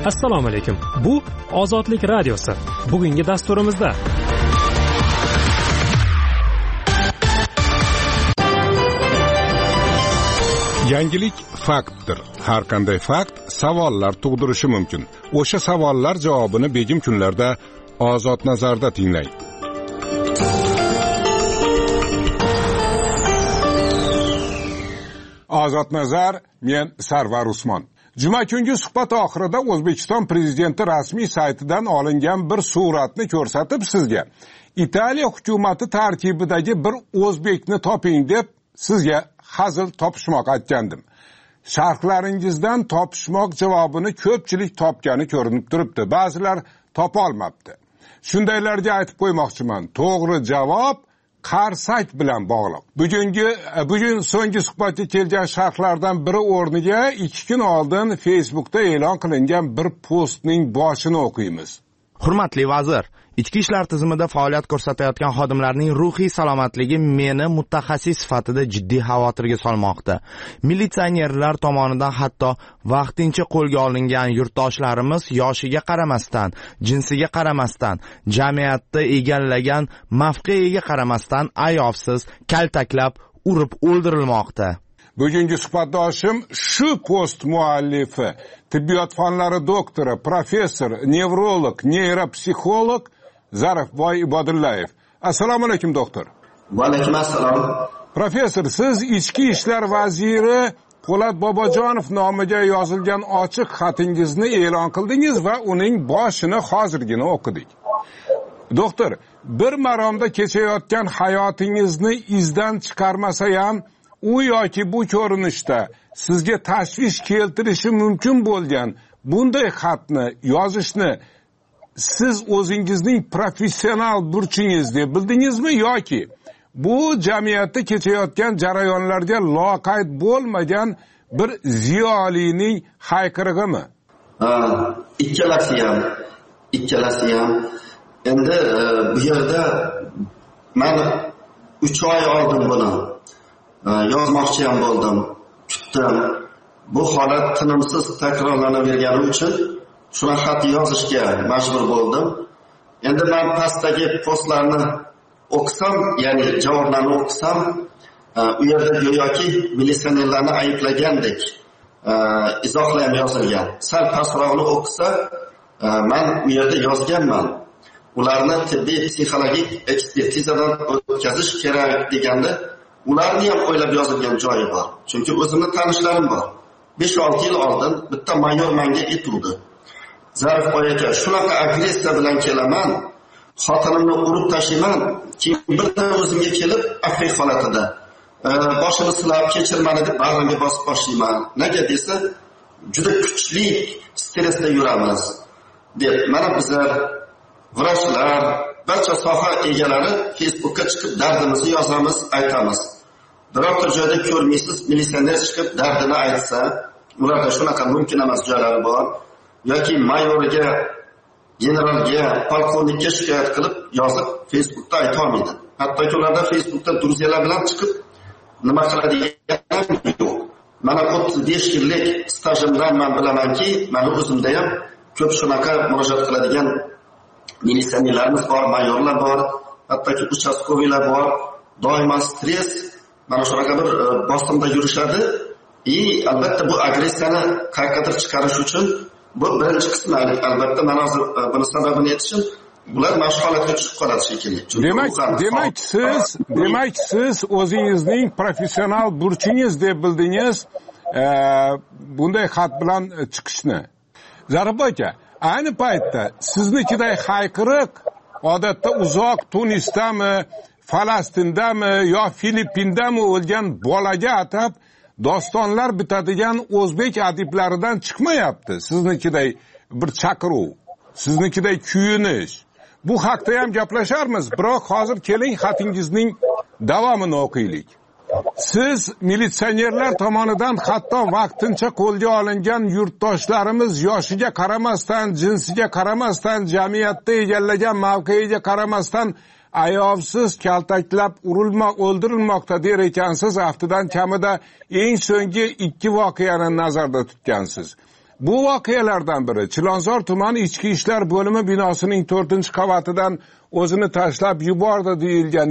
Assalomu alaykum. Bu Ozodlik radiosi. Bugungi dasturimizda yangilik faktdir. Har qanday fakt savollar tug'dirishi mumkin. O'sha savollar javobini begim kunlarda Ozod nazarda tinglang. Ozod nazar, men Sarvar Usmon. Juma kungi suhbat oxirida O'zbekiston prezidenti rasmiy saytidan olingan bir suratni ko'rsatib sizga Italiya hukumati tarkibidagi bir o'zbekni toping deb sizga hazil topishmoq aytgandim. Sharhlaringizdan topishmoq javobini ko'pchilik topgani ko'rinib turibdi. Ba'zilar topa olmabdi. Shundaylarga aytib qo'ymoqchiman. To'g'ri javob qarsak bilan bog'liq. Bugun so'nggi suhbatga kelgan sharhlardan biri o'rniga 2 kun oldin Facebookda e'lon qilingan bir postning boshini o'qiymiz. Hurmatli vazir, ichki ishlar tizimida faoliyat ko'rsatayotgan xodimlarning ruhiy salomatligi meni mutaxassis sifatida jiddiy xavotirga solmoqda. Militsionerlar tomonidan hatto vaqtincha qo'lga olingan yurtdoshlarimiz yoshiga qaramasdan, jinsiga qaramasdan, jamiyatda egallagan mavqeiga qaramasdan ayovsiz kaltaklab, urib o'ldirilmoqda. Bugungi suhbatdoshim shu post muallifi, tibbiyot fanlari doktori, professor, nevrolog, neyropsixolog Zarafboy Ibodullayev. Assalomu alaykum doktor. Va alaykum assalom. Professor, siz ichki ishlar vaziri Po'lat Bobojonov nomiga yozilgan ochiq xatingizni e'lon qildingiz va uning boshini hozirgina o'qidik. Doktor, bir maromda kechayotgan hayotingizni izdan chiqarmasa ham u yoki bu ko'rinishda sizga tashvish keltirishi mumkin bo'lgan bunday xatni yozishni siz o'zingizning professional burchingiz deb bildingizmi yoki bu jamiyatda kechayotgan jarayonlarga loqayd bo'lmagan bir ziyolining hayqirig'imi? Ikkalasi ham. Endi bu yerda men 3 oy oldin buni yozmoqchi ham bo'ldim, kutdim. Bu holat tinimsiz takrorlanavergani uchun shuna xat yozishga majbur bo'ldim. Endi men pastdagi postlarni o'qisam, ya'ni javoblarni o'qisam, u yerda go'yoki militsionerlarni ayblagandek izohlar ham yozilgan. Sal pastrog'ini o'qisa, men u yerda yozganman. Ularni tibbiy psixologik ekspertizadan o'tkazish kerak deganda ularni ham o'ylab yozilgan joyi bor. Chunki o'zimning tanishlarim bor. 5-6 yil oldin bitta mayor menga aytdi. Zarafboy aka, shunaqa agressiya bilan kelaman, xotinimni urib tashlayman, keyin birdan o'zimga kelib afqiy holatida boshimni silab kechirmani deb bag'rimga bosib boshlayman. Nega desa, juda kuchli stressda yuramiz deb. Mana bizlar vrachlar, barcha soha egalari Facebookka chiqib dardimizni yozamiz, aytamiz. Birorta joyda ko'rmaysiz, militsioner chiqib dardini aytsa, ularda shunaqa mumkin emas joylari bor. Yoki mayorga, generalga, polkovnikka shikoyat qilib yozib Facebookda ayta olmaydi. Hattoki ularda Facebookda druziyalar bilan chiqib nima qiladigan yo'q. Mana 35 yillik stajimdan men bilamanki, meni o'zimda ham ko'p shunaqa murojaat qiladigan militsionerlarimiz bor, mayorlar bor, hattoki uchastkoviylar bor. Doimo stress, mana shunaqa bir bosimda yurishadi. Albatta bu agressiyani qayergadir chiqarish uchun bu birinchi qismi. Albatta men hozir buni sababini aytishim, ular mashg'ulotga tushib qoladi shekilli. Demak siz o'zingizning professional burchingiz deb bildingiz bunday xat bilan chiqishni. Zarafboy aka, ayni paytda siznikiday hayqiriq odatda uzoq Tunisdami, Falastindami yo Filippindami o'lgan bolaga atab dostonlar bitadigan o'zbek adiblaridan chiqmayapti. Siznikiday bir chaqiruv, siznikiday kuyinish. Bu haqda ham gaplasharmiz, biroq hozir keling xatingizning davomini o'qiylik. Siz militsionerlar tomonidan hatto vaqtincha qo'lga olingan yurtdoshlarimiz yoshiga qaramasdan, jinsiga qaramasdan, jamiyatda egallagan mavqeiga qaramasdan ayovsiz kaltaklab o'ldirilmoqda der ekansiz. Haftadan kamida eng so'nggi 2 voqeani nazarda tutgansiz. Bu voqealardan biri Chilonzor tumani ichki ishlar bo'limi binosining 4-qavatidan o'zini tashlab yubordi deyilgan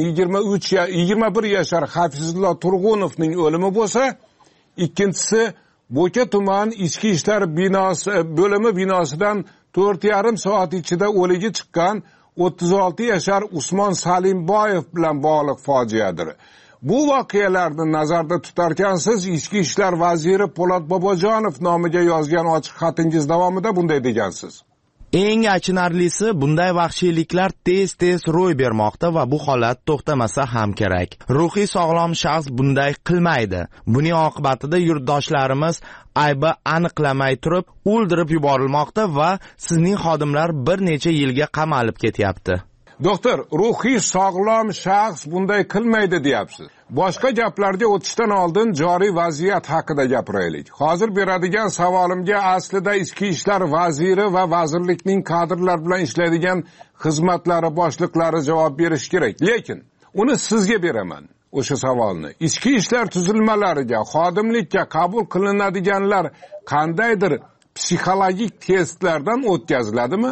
21 yashar Hafizullo Turg'unovning o'limi bo'lsa, ikkinchisi Bo'ka tuman ichki ishlar bo'limi binosidan 4,5 soat ichida o'ligi chiqqan 36 yashar Usmon Salimboyev bilan bog'liq fojiadir. Bu voqealarni nazarda tutarkansiz, ichki ishlar vaziri Po'lat Bobojonov nomiga yozgan ochiq xatingiz davomida bunday degansiz. Eng achinarlisi, bunday vahshiyliklar tez-tez ro'y bermoqda va bu holat to'xtamasa ham kerak. Ruhiy sog'lom shaxs bunday qilmaydi. Buning oqibatida yurtdoshlarimiz aybi aniqlamay turib o'ldirib yuborilmoqda va sizning xodimlar bir necha yilga qamalib ketyapti. Doktor, ruhiy sog'lom shaxs bunday qilmaydi deyapsiz. Boshqa gaplarga o'tishdan oldin joriy vaziyat haqida gapiraylik. Hozir beradigan savolimga aslida ichki ishlar vaziri va vazirlikning kadrlar bilan ishlaydigan xizmatlari boshliqlari javob berish kerak. Lekin uni sizga beraman. O'sha savolni. Ichki ishlar tuzilmalariga, xodimlikka qabul qilinadiganlar qandaydir psixologik testlardan o'tkaziladimi?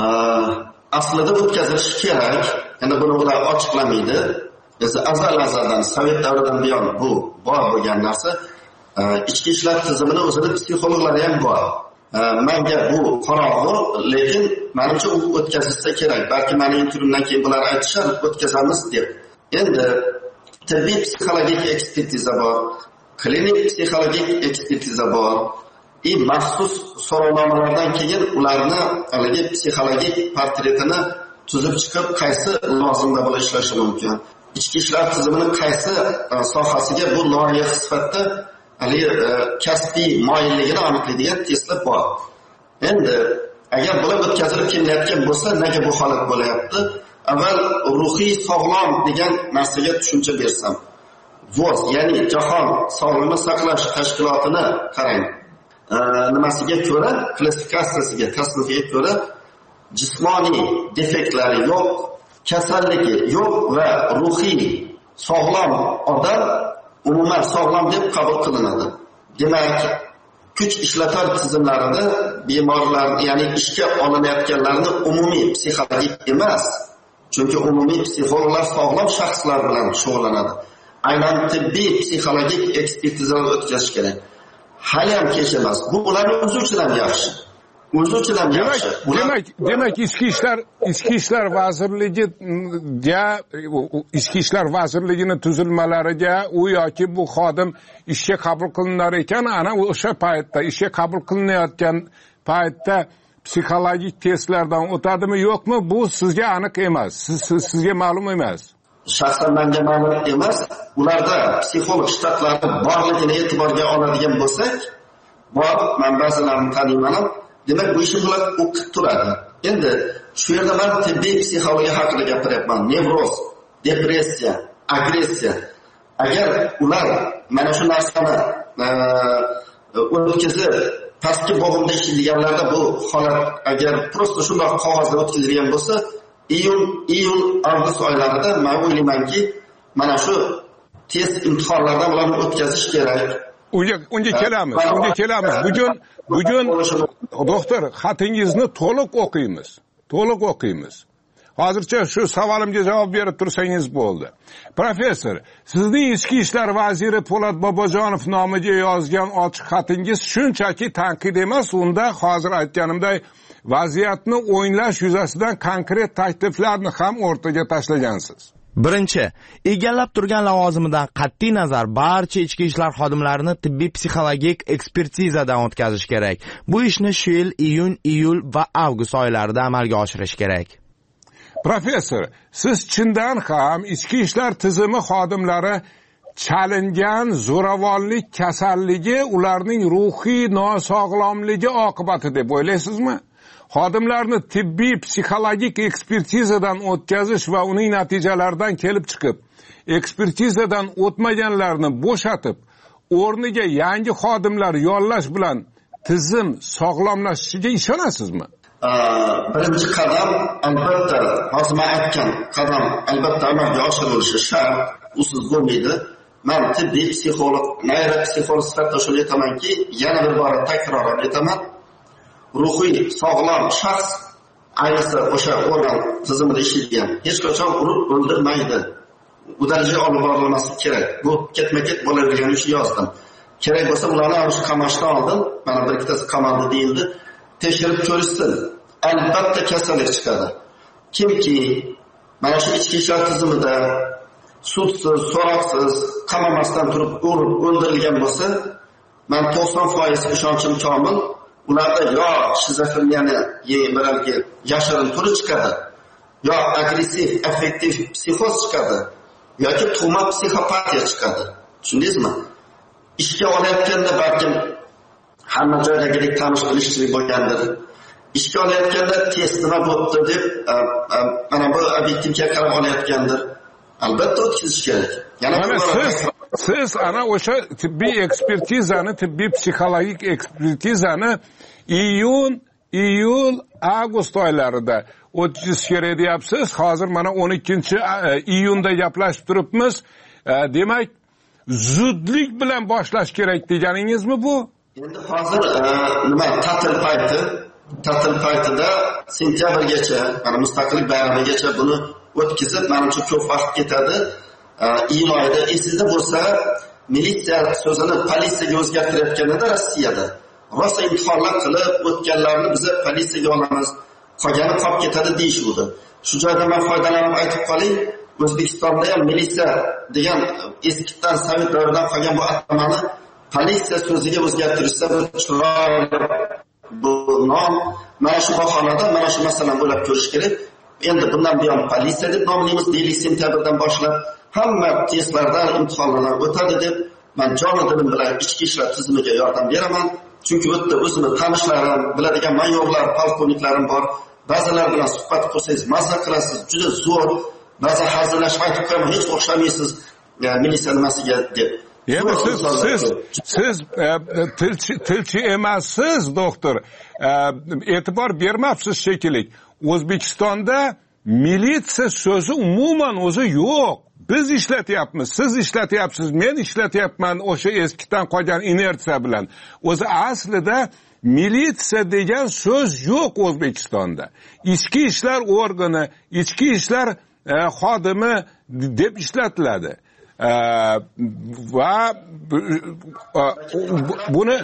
Aslida o'tkazilishi kerak. Endi buni ular ochiqlamaydi. Azal-azaldan Sovet davridan buyon bu bor bo'lgan narsa. Ichki ishlar tizimini o'zida psixologlari ham bor. Menga bu qorong'u, lekin menimcha u o'tkazilsa kerak. Balki mening intervyumdan keyin bular aytishar, o'tkazamiz deb. Endi tibbiy psixologik ekspertiza bor, klinik psixologik ekspertiza bor. Maxsus so'rovnomalardan keyin ularni haligi psixologik portretini tuzib chiqib, qaysi lozimda bo'lib ishlashi mumkin. Ichki ishlar tizimining qaysi sohasiga bu loyiq sifatida haligi kasbiy moyilligini aniqlaydigan testlar bor. Endi agar bular o'tkazilib kelayotgan bo'lsa, nega bu holat bo'layapti? Avval ruhiy sog'lom degan narsaga tushuncha bersam. VOZ, ya'ni Jahon sog'liqni saqlash tashkilotini qarang. Nimasiga ko'ra, klassifikatsiyasiga, tasnifiga ko'ra jismoniy defektlari yo'q, kasalligi yo'q va ruhiy sog'lom odam umuman sog'lom deb qabul qilinadi. Demak, kuch ishlatar tizimlarida bemorlar, ya'ni ishga olinayotganlarni umumiy psixologik emas, chunki umumiy psixologlar sog'lom shaxslar bilan shug'ullanadi. Aynan tibbiy psixologik ekspertizalar o'tkazish kerak. Hali ham kech emas. Bu ularning o'zi uchun ham yaxshi. O'zi uchun ham yaxshi. Demak, ichki ishlar vazirligining tuzilmalariga u yoki bu xodim ishga qabul qilinar ekan, ana o'sha paytda ishga qabul qilinayotgan paytda psixologik testlardan o'tadimi, yo'qmi? Bu sizga aniq emas. Sizga ma'lum emas. Shaxsan menga ma'lum emas. Ularda psixolog shtatlari borligini e'tiborga oladigan bo'lsak, bor, men ba'zilarini taniyman. Demak, bu ishni ular o'qib turadi. Endi shu yerda men tibbiy psixologiya haqida gapiryapman. Nevroz, depressiya, agressiya. Agar ular mana shu narsani o'tkazib pastki bo'g'imda ishlaydiganlarda bu holat agar prosta shunday qog'ozda o'tkazilgan bo'lsa, iyul, avgust oylarida men o'ylaymanki, mana shu test imtihonlardan ularni o'tkazish kerak. Unga kelamiz. Bugun doktor, xatingizni to'liq o'qiymiz. Hozircha shu savolimga javob berib tursangiz bo'ldi. Professor, sizning ichki ishlar vaziri Po'lat Bobojonov nomiga yozgan ochiq xatingiz shunchaki tanqid emas, unda hozir aytganimday vaziyatni o'nglash yuzasidan konkret takliflarni ham o'rtaga tashlagansiz. Birinchi, egallab turgan lavozimidan qat'iy nazar barcha ichki ishlar xodimlarini tibbiy psixologik ekspertizadan o'tkazish kerak. Bu ishni shu yil iyun va avgust oylarida amalga oshirish kerak. Professor, siz chindan ham ichki ishlar tizimi xodimlari chalingan zo'ravonlik kasalligi ularning ruhiy nosog'lomligi oqibati deb o'ylaysizmi? Xodimlarni tibbiy psixologik ekspertizadan o'tkazish va uning natijalaridan kelib chiqib, ekspertizadan o'tmaganlarni bo'shatib, o'rniga yangi xodimlar yollash bilan tizim sog'lomlashishiga ishonasizmi? Birinchi qadam albatta, hozir men aytgan qadam albatta amalga oshirilishi shart, usiz bo'lmaydi. Men tibbiy psixolog, neyropsixolog sifatida shuni aytamanki, yana bir bora takroran aytaman. ruhiy sog'lom shaxs, ayniqsa o'sha organ tizimida ishlaydigan, hech qachon urib o'ldirmaydi. Bu darajaga olib borilmasligi kerak. Bu ketma-ket bo'lavergani uchun yozdim. Kerak bo'lsa ularni ham qamashdan oldin, mana bir ikkitasi qamaldi deyildi, tekshirib ko'rishsin. Albatta kasallik chiqadi. Kimki mana shu ichki ishlar tizimida sudsiz, so'roqsiz, qamamasdan turib urib o'ldirilgan bo'lsa, men 90% ishonchim komil, ularda yo shizofreniyani yengilgi yashirin turi chiqadi, yo agressiv, affektiv psixoz chiqadi, yoki tug'ma psixopatiya chiqadi. Tushundingizmi? Ishga olayotganda balkim hamma joydagidek tanish bilishchilik bo'lgandir. Ishga olayotganda test nima bo'ldi deb mana bu obyektivga qarab olayotgandir. Albatta o'tkazish kerak. Mana siz ana o'sha tibbiy ekspertizani, tibbiy psixologik ekspertizani iyul, avgust oylarida o'tkazish kerak deyapsiz. Hozir mana 12-iyunda gaplashib turibmiz. Demak, zudlik bilan boshlash kerak deganingizmi bu? Endi hozir nima ta'til paytida sentyabrgacha, mana mustaqillik bayramigacha buni o'tkazib, menimcha ko'p vaqt ketadi. Iyul oyida esingizda bo'lsa, militsiya so'zini politsiyaga o'zgartirayotganida Rossiyada rosa imtihonlar qilib o'tganlarni biz politsiyaga olamiz, qolgani qolib ketadi deyishuvdi. Shu joyda men foydalanib aytib qoling, O'zbekistonda ham militsiya degan eskidan Sovet davridan qolgan bu atamani politsiya so'ziga o'zgartirishsa bu chiroyli bu nom, mana shu bahonada mana shu masalani o'ylab ko'rish kerak. Endi bundan buyon politsiya deb nomlaymiz, deylik sentyabrdan boshlab hamma testlardan, imtihonlardan o'tadi deb men joni dilim bilan ichki ishlar tizimiga yordam beraman. Chunki u yerda o'zimni tanishlarim, biladigan mayorlar, polkovniklarim bor. Ba'zilar bilan suhbat qilsangiz mazza qilasiz, juda zo'r. Ba'zi hazillashib aytib qo'yaman, hech o'xshamaysiz militsiya nimasiga deb. Endi siz tilchi emassiz, doktor. E'tibor bermabsiz shekilli. O'zbekistonda militsiya so'zi umuman o'zi yo'q. Biz ishlatyapmiz, siz ishlatyapsiz, men ishlatyapman o'sha eskidan qolgan inersiya bilan. O'zi aslida militsiya degan so'z yo'q O'zbekistonda. Ichki ishlar organi, ichki ishlar xodimi deb ishlatiladi. Va buni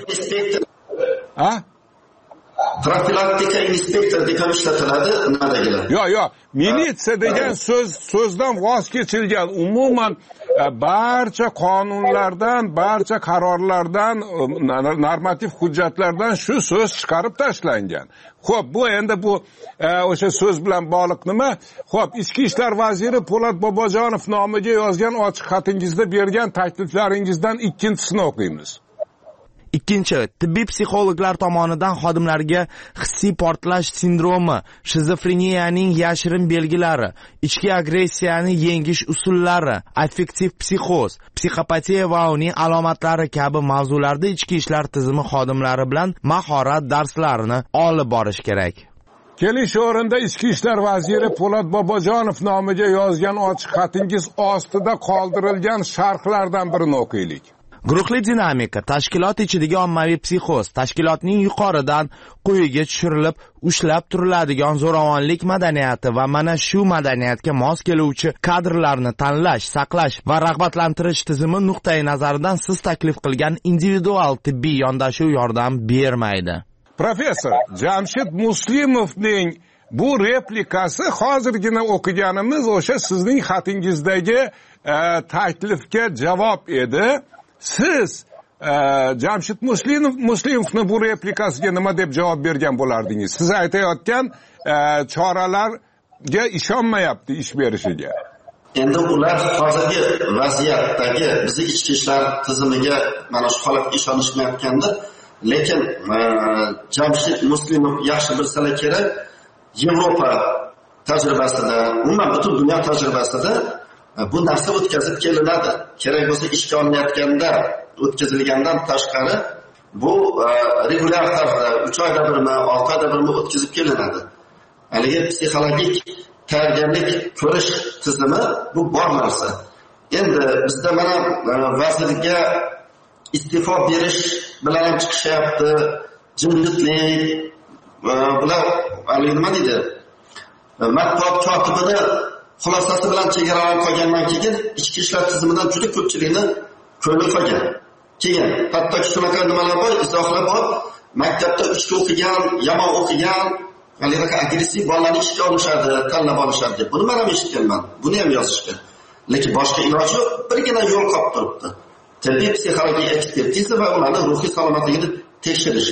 profilaktika inspektor degan ishlatiladi nadagilar. Yo'q, militsiya degan so'zdan voz kechilgan. Umuman barcha qonunlardan, barcha qarorlardan, normativ hujjatlardan shu so'z chiqarib tashlangan. Xo'p, bu endi bu o'sha so'z bilan bog'liq nima? Xo'p, Ichki ishlar vaziri Po'lat Bobojonov nomiga yozgan ochiq xatingizda bergan takliflaringizdan ikkinchisini o'qiymiz. Ikkinchi, tibbiy psixologlar tomonidan xodimlarga hissiy portlash sindromi, shizofreniyaning yashirin belgilari, ichki agressiyani yengish usullari, affektiv psixoz, psixopatiya va uning alomatlari kabi mavzularda ichki ishlar tizimi xodimlari bilan mahorat darslarini olib borish kerak. Keling, shu o'rinda Ichki ishlar vaziri Po'lat Bobojonov nomiga yozgan ochiq xatingiz ostida qoldirilgan sharhlardan birini o'qiylik. Guruhli dinamika, tashkilot ichidagi ommaviy psixoz, tashkilotning yuqoridan quyiga tushirilib ushlab turiladigan zo'ravonlik madaniyati va mana shu madaniyatga mos keluvchi kadrlarni tanlash, saqlash va rag'batlantirish tizimi nuqtai nazaridan siz taklif qilgan individual tibbiy yondashuv yordam bermaydi. Professor Jamshid Muslimovning bu replikasi hozirgina o'qiganimiz o'sha sizning xatingizdagi taklifga javob edi. Siz Jamshid Muslimovning bu replikasiga nima deb javob bergan bo'lardingiz? Siz aytayotgan choralarga ishonmayapti ish berishiga. Endi ular hozirgi vaziyatdagi bizning ichki ishlar tizimiga mana shu holatga ishonishmayotganda, lekin Jamshid Muslimov yaxshi bilsalar kerak, Yevropa tajribasida, umuman butun dunyo tajribasida bu narsa o'tkazib kelinadi. Kerak bo'lsa ishga olinayotganda o'tkazilgandan tashqari bu regular tarzda 3 oyda birmi, 6 oyda birmi o'tkazib kelinadi. Haligi psixologik tayyorgarlik ko'rish tizimi bu bor narsa. Endi bizda mana vazirga iste'fo berish bilan ham chiqishyapti, jimjitlik, bular haligi nima deydi? Matbuot kotibini xulosasi bilan chegaralanib qolgandan keyin ichki ishlar tizimidan juda ko'pchilikni ko'rib qolgan. Keyin hattoki shunaqa nimalar bor, izohlar bor. Maktabda uchta o'qigan, yomon o'qigan, haligi agressiv bolalarni ishga olishadi, tanlab olishadi deb. Buni men ham eshitganman. Buni ham yozishgan. Lekin boshqa iloji yo'q, birgina yo'l qolib turibdi. Tibbiy psixologik ekspertiza va ularning ruhiy salomatligini tekshirish.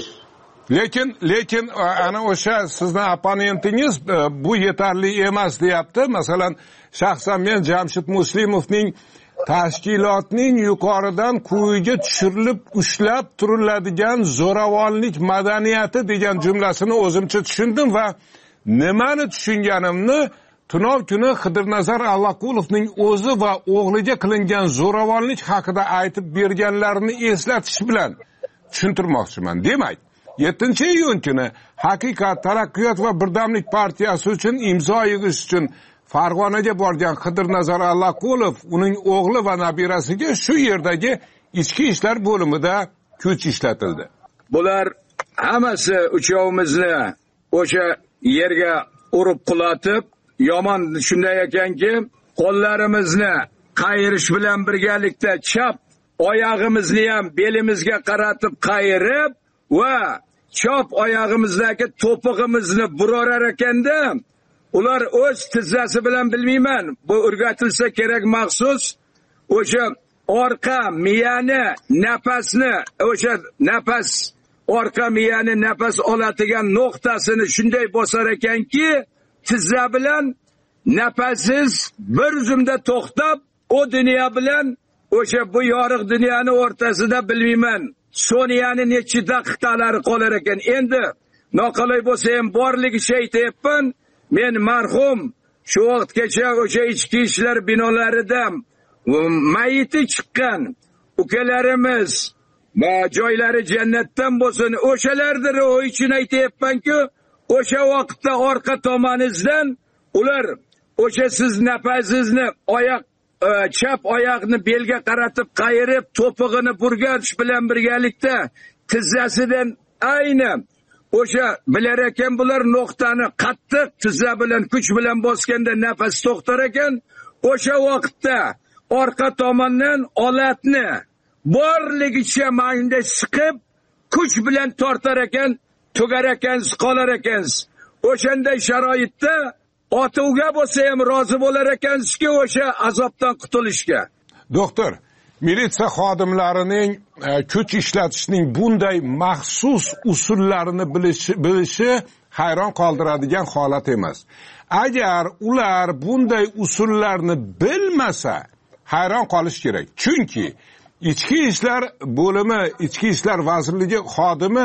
Lekin ana o'sha sizning opponentingiz bu yetarli emas deyapti. Masalan, shaxsan men Jamshid Muslimovning tashkilotning yuqoridan quyiga tushirilib ushlab turiladigan zo'ravonlik madaniyati degan jumlasini o'zimcha tushundim va nimani tushunganimni tunov kuni Xidirnazar Allaqulovning o'zi va o'g'liga qilingan zo'ravonlik haqida aytib berganlarini eslatish bilan tushuntirmoqchiman. Demak, 7-iyun kuni Haqiqat, Taraqqiyot va Birdamlik partiyasi uchun imzo yig'ish uchun Farg'onaga borgan Xidirnazar Allaqulov uning o'g'li va nabirasiga shu yerdagi ichki ishlar bo'limida kuch ishlatildi. Bular hammasi uchovimizni o'sha yerga urib qulatib, yomon shunday ekanki, qo'llarimizni qayirish bilan birgalikda chap oyog'imizni ham belimizga qaratib qayirib va chap oyog'imizdagi to'pig'imizni burorar ekanda, ular o'z tizzasi bilan bilmayman, bu o'rgatilsa kerak maxsus o'sha orqa miyani nafasni, o'sha nafas orqa miyani nafas oladigan nuqtasini shunday bosar ekanki, tizza bilan nafassiz bir zumda to'xtab, o dunyo bilan o'sha bu yorug' dunyoni o'rtasida bilmayman, soniyani necha daqiqalari qolar ekan. Endi noqulay bo'lsa ham borligicha aytayapman. Men marhum shu vaqtgacha o'sha ichki ishlar binolarida mayiti chiqqan ukalarimiz va joylari jannatdan bo'lsin, o'shalardir. O uchun aytayapmanki, o'sha vaqtda orqa tomoningizdan ular o'sha siz nafasingizni oyoq chap oyoqni belga qaratib qayirib to'pig'ini burgarish bilan birgalikda tizzasidan ayni o'sha bilar ekan, bular nuqtani qattiq tizza bilan kuch bilan bosganda nafas to'xtar ekan. O'sha vaqtda orqa tomondan olatni borligicha manda siqib kuch bilan tortar ekan, tugar ekansiz, qolar ekansiz. O'shanday sharoitda otuvga bo'lsa ham rozi bo'lar ekansizki, o'sha azobdan qutulishga. Doktor, militsiya xodimlarining kuch ishlatishning bunday maxsus usullarini bilishi hayron qoldiradigan holat emas. Agar ular bunday usullarni bilmasa, hayron qolish kerak. Chunki ichki ishlar bo'limi, ichki ishlar vazirligi xodimi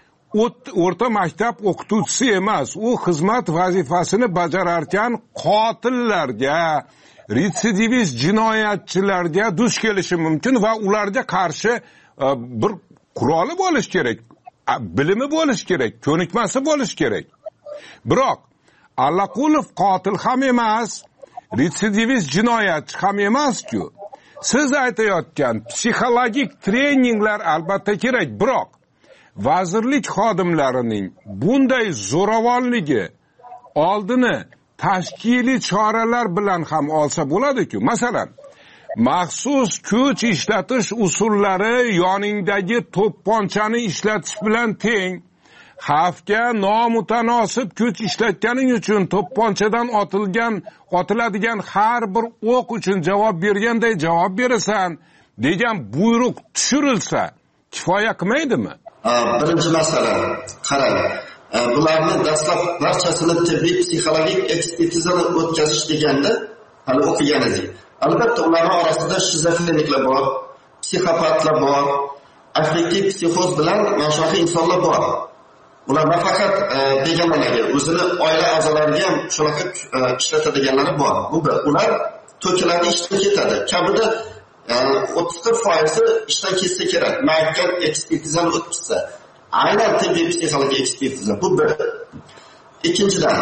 o'rta maktab o'qituvchisi emas. U xizmat vazifasini bajararkan qotillarga, retsidivist jinoyatchilarga duch kelishi mumkin va ularga qarshi bir quroli bo'lish kerak, bilimi bo'lish kerak, ko'nikmasi bo'lish kerak. Biroq Allaqulov qotil ham emas, retsidivist jinoyatchi ham emas-ku. Siz aytayotgan psixologik treninglar albatta kerak, biroq vazirlik xodimlarining bunday zo'ravonligi oldini tashkiliy choralar bilan ham olsa bo'ladi-ku. Masalan, maxsus kuch ishlatish usullari yoningdagi to'pponchani ishlatish bilan teng. Xavfga nomutanosib kuch ishlatganing uchun to'pponchadan otiladigan har bir o'q uchun javob berganday javob berasan degan buyruq tushirilsa kifoya qilmaydimi? Birinchi masala, qarang. Bularni dastlab barchasini tibbiy psixologik ekspertizadan o'tkazish deganda, hali o'qiganingiz. Albatta ularning orasida shizofreniklar bor, psixopatlar bor, affektiv psixoz bilan mashhur insonlar bor. Ular nafaqat begonalarga, o'zini oila a'zolariga ham shunaqa ishlatadiganlari bor. Bu ular to'kilarni ishdan ketadi. Kamida 30% ishdan ketsa kerak. Maytgan ekspertizani o'tkazsa, aynan tibbiy psixologik ekspertiza bu bir. Ikkinchidan,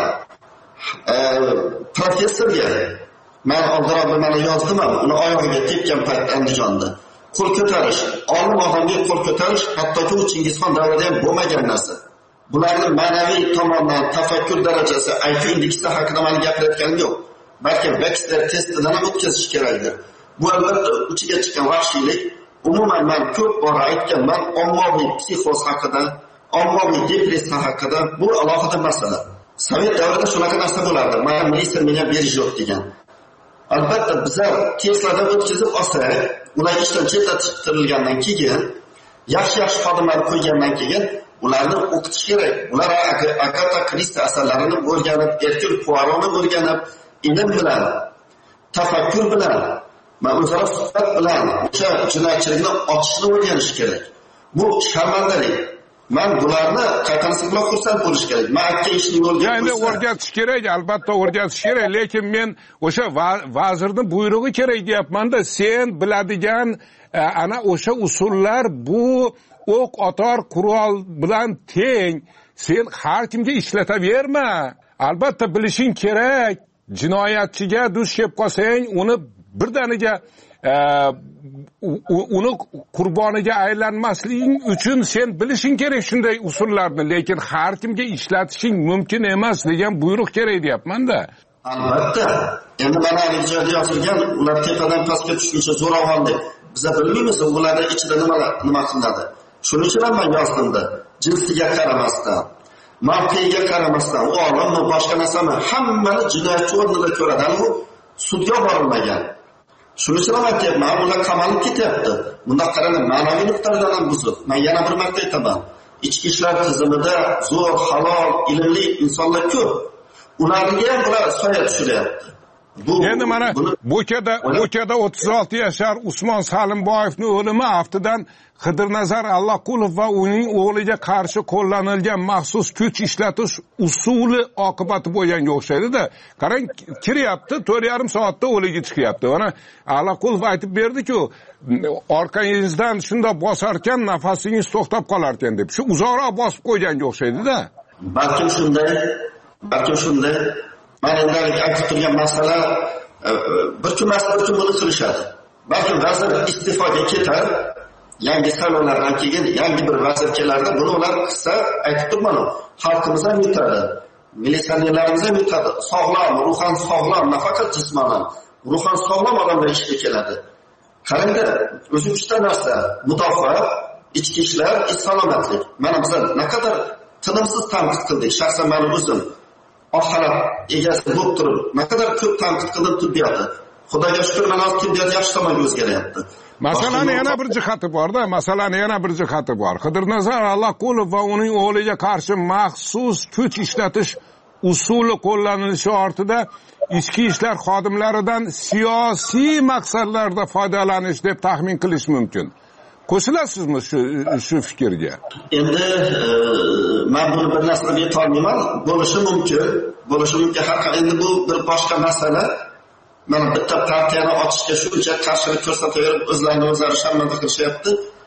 professorga men oldinroq mana yozdim, uni oyog'iga tepgan payt Andijonda qo'l ko'tarish, olim odamga qo'l ko'tarish hattoki u Chingizxon davrida ham bo'lmagan narsa. bularni ma'naviy tomondan tafakkur darajasi IQ indeksi haqida men gapirayotganim yo'q. Balki Baxter testidan ham o'tkazish kerakdir. Bu albatta uchiga chiqqan vahshiylik. Umuman men ko'p bora aytganman, ommaviy psixoz haqida, ommaviy depressiya haqida bu alohida masala. Sovet davrida shunaqa narsa bo'lardi. Men militsiya menga berish yo'q degan. Albatta bizlar Tesladan o'tkazib olsak, ular ishdan chetlatilgandan keyin, yaxshi xodimlar qo'ygandan keyin ularni o'qitish kerak. Ular Agatha Christie asarlarini o'rganib, Hercule Poirot'ni o'rganib, ilm bilan, tafakkur bilan, o'zaro suhbat bilan o'sha jinoyatchilikni ochishni o'rganish kerak. Bu sharmandalik. Men bularni qaytarishiga xursand bo'lish kerak. Men aytgan ishni yo'lga endi o'rgatish kerak, albatta o'rgatish kerak, lekin men o'sha vazirning buyrug'i kerak deyapman-da. Sen biladigan ana o'sha usullar bu o'q otar qurol bilan teng. Sen har kimga ishlataverma. Albatta bilishing kerak. Jinoyatchiga duch kelib qolsang, uni birdaniga uni qurboniga aylanmasliging uchun sen bilishing kerak shunday usullarni, lekin har kimga ishlatishing mumkin emas degan buyruq kerak deyapman-da. Albatta. Endi mana joyda yozilgan, ular tepadan pastga tushguncha zo'ravon deb. Biz bilmaymiz, ularning ichida nima qilinadi. Shuning uchun ham men yozdim-da. Jinsiga qaramasdan, mavqeiga qaramasdan, olimmi, boshqa narsami, hammani jinoyatchi o'rnida ko'radi. U sudga borilmagan. Shuning uchun ham aytyapman, ular qamalib ketyapti. Bunda qarang, ma'naviy nuqtadan ham buzuq. Men yana bir marta aytaman. Ichki ishlar tizimida zo'r, halol, ilmli insonlar ko'p. Ularga ham bular soya tushiryapti. Endi mana Bo'kada 36 yashar Usmon Salimboyevning o'limi aftidan Xidirnazar Alloqulov va uning o'g'liga qarshi qo'llanilgan maxsus kuch ishlatish usuli oqibati bo'lganga o'xshaydi-da. Qarang, kiryapti, 4,5 soatda o'ligi chiqyapti. Mana Alloqulov aytib berdi-ku, orqangizdan shunda bosarkan nafasingiz to'xtab qolar ekan deb. Shu uzoqroq bosib qo'yganga o'xshaydi-da. Balkim shunday. Mana endalik aytib turgan masala bir kun buni qilishadi. Balkim vazir iste'foga ketar, yangi saylovlardan keyin yangi bir vazir kelardi, buni ular qilsa aytib turman, xalqimiz ham yutadi, militsionerlarimiz ham yutadi. Sog'lom, ruhan sog'lom, nafaqat jismonan, ruhan sog'lom odamlar ishga keladi. Qarangda, o'zi uchta narsa: mudofaa, ichki ishlar, salomatlik. Mana biz naqadar tinimsiz tanqid qildik, shaxsan men o'zim oxirat egasi bo'lib turib, naqadar ko'p tanqid qildim tibbiyotni. Xudoga shukr, mana tibbiyot yaxshi tomonga o'zgaryapti. Masalani yana bir jihati bor. Xidirnazar Alloqulov va uning o'g'liga qarshi maxsus kuch ishlatish usuli qo'llanilishi ortida ichki ishlar xodimlaridan siyosiy maqsadlarda foydalanish deb taxmin qilish mumkin. Qo'shilasizmi shu fikrga? Endi men buni bir narsa deb aytolmayman. Bo'lishi mumkin. Har qanday endi bu bir boshqa masala. Mana bitta partiyani ochishga shuncha qarshilik ko'rsataverib, o'zlarini o'zlari sharmanda qilishyapti.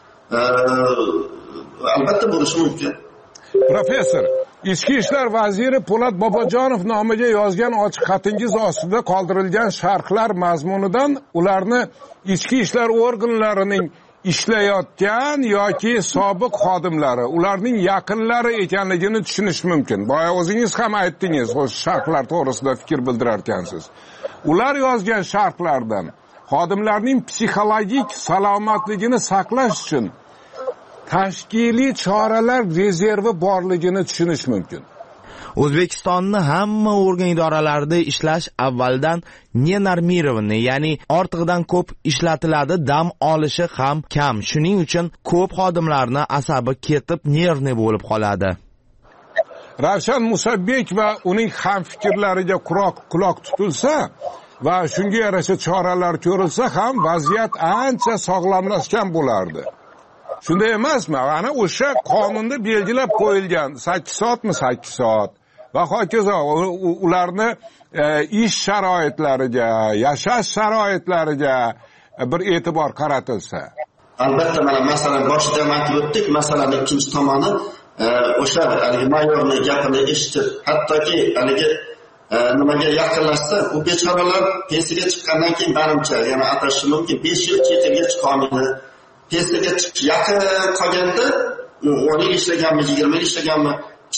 Albatta bo'lishi mumkin. Professor, Ichki ishlar vaziri Po'lat Bobojonov nomiga yozgan ochiq xatingiz ostida qoldirilgan sharhlar mazmunidan ularni ichki ishlar organlarining ishlayotgan yoki sobiq xodimlari, ularning yaqinlari ekanligini tushunish mumkin. Boya o'zingiz ham aytdingiz, o'sha sharhlar to'g'risida fikr bildirarkansiz. Ular yozgan sharhlardan xodimlarning psixologik salomatligini saqlash uchun tashkiliy choralar rezervi borligini tushunish mumkin. O'zbekistonni hamma organ idoralarida ishlash avvaldan nenormirованный, ya'ni ortiqdan ko'p ishlatiladi, dam olishi ham kam. Shuning uchun ko'p xodimlarni asabi ketib, nervni bo'lib qoladi. Ravshan Musabbek va uning hamfikrlariga quloq tutilsa va shunga yarasha choralar ko'rilsa ham vaziyat ancha sog'lomlashgan bo'lardi. Shunday emasmi? Ana o'sha qonunda belgilab qo'yilgan 8 soatmi 8 soat va hokazo ularni ish sharoitlariga, yashash sharoitlariga bir e'tibor qaratilsa. Albatta, mana masalan boshida ham aytib o'tdik, masalaning ikkinchi tomoni o'sha haligi mayorning gapini eshitib, hattoki haligi nimaga yaqinlashsa, u bechoralar pensiyaga chiqqandan keyin menimcha yana atashi mumkin 5 yil chet elga chiqa olmaydi. Pensiyaga chiqish yaqin qolganda 10 yil ishlaganmi, 20 yil ishlaganmi,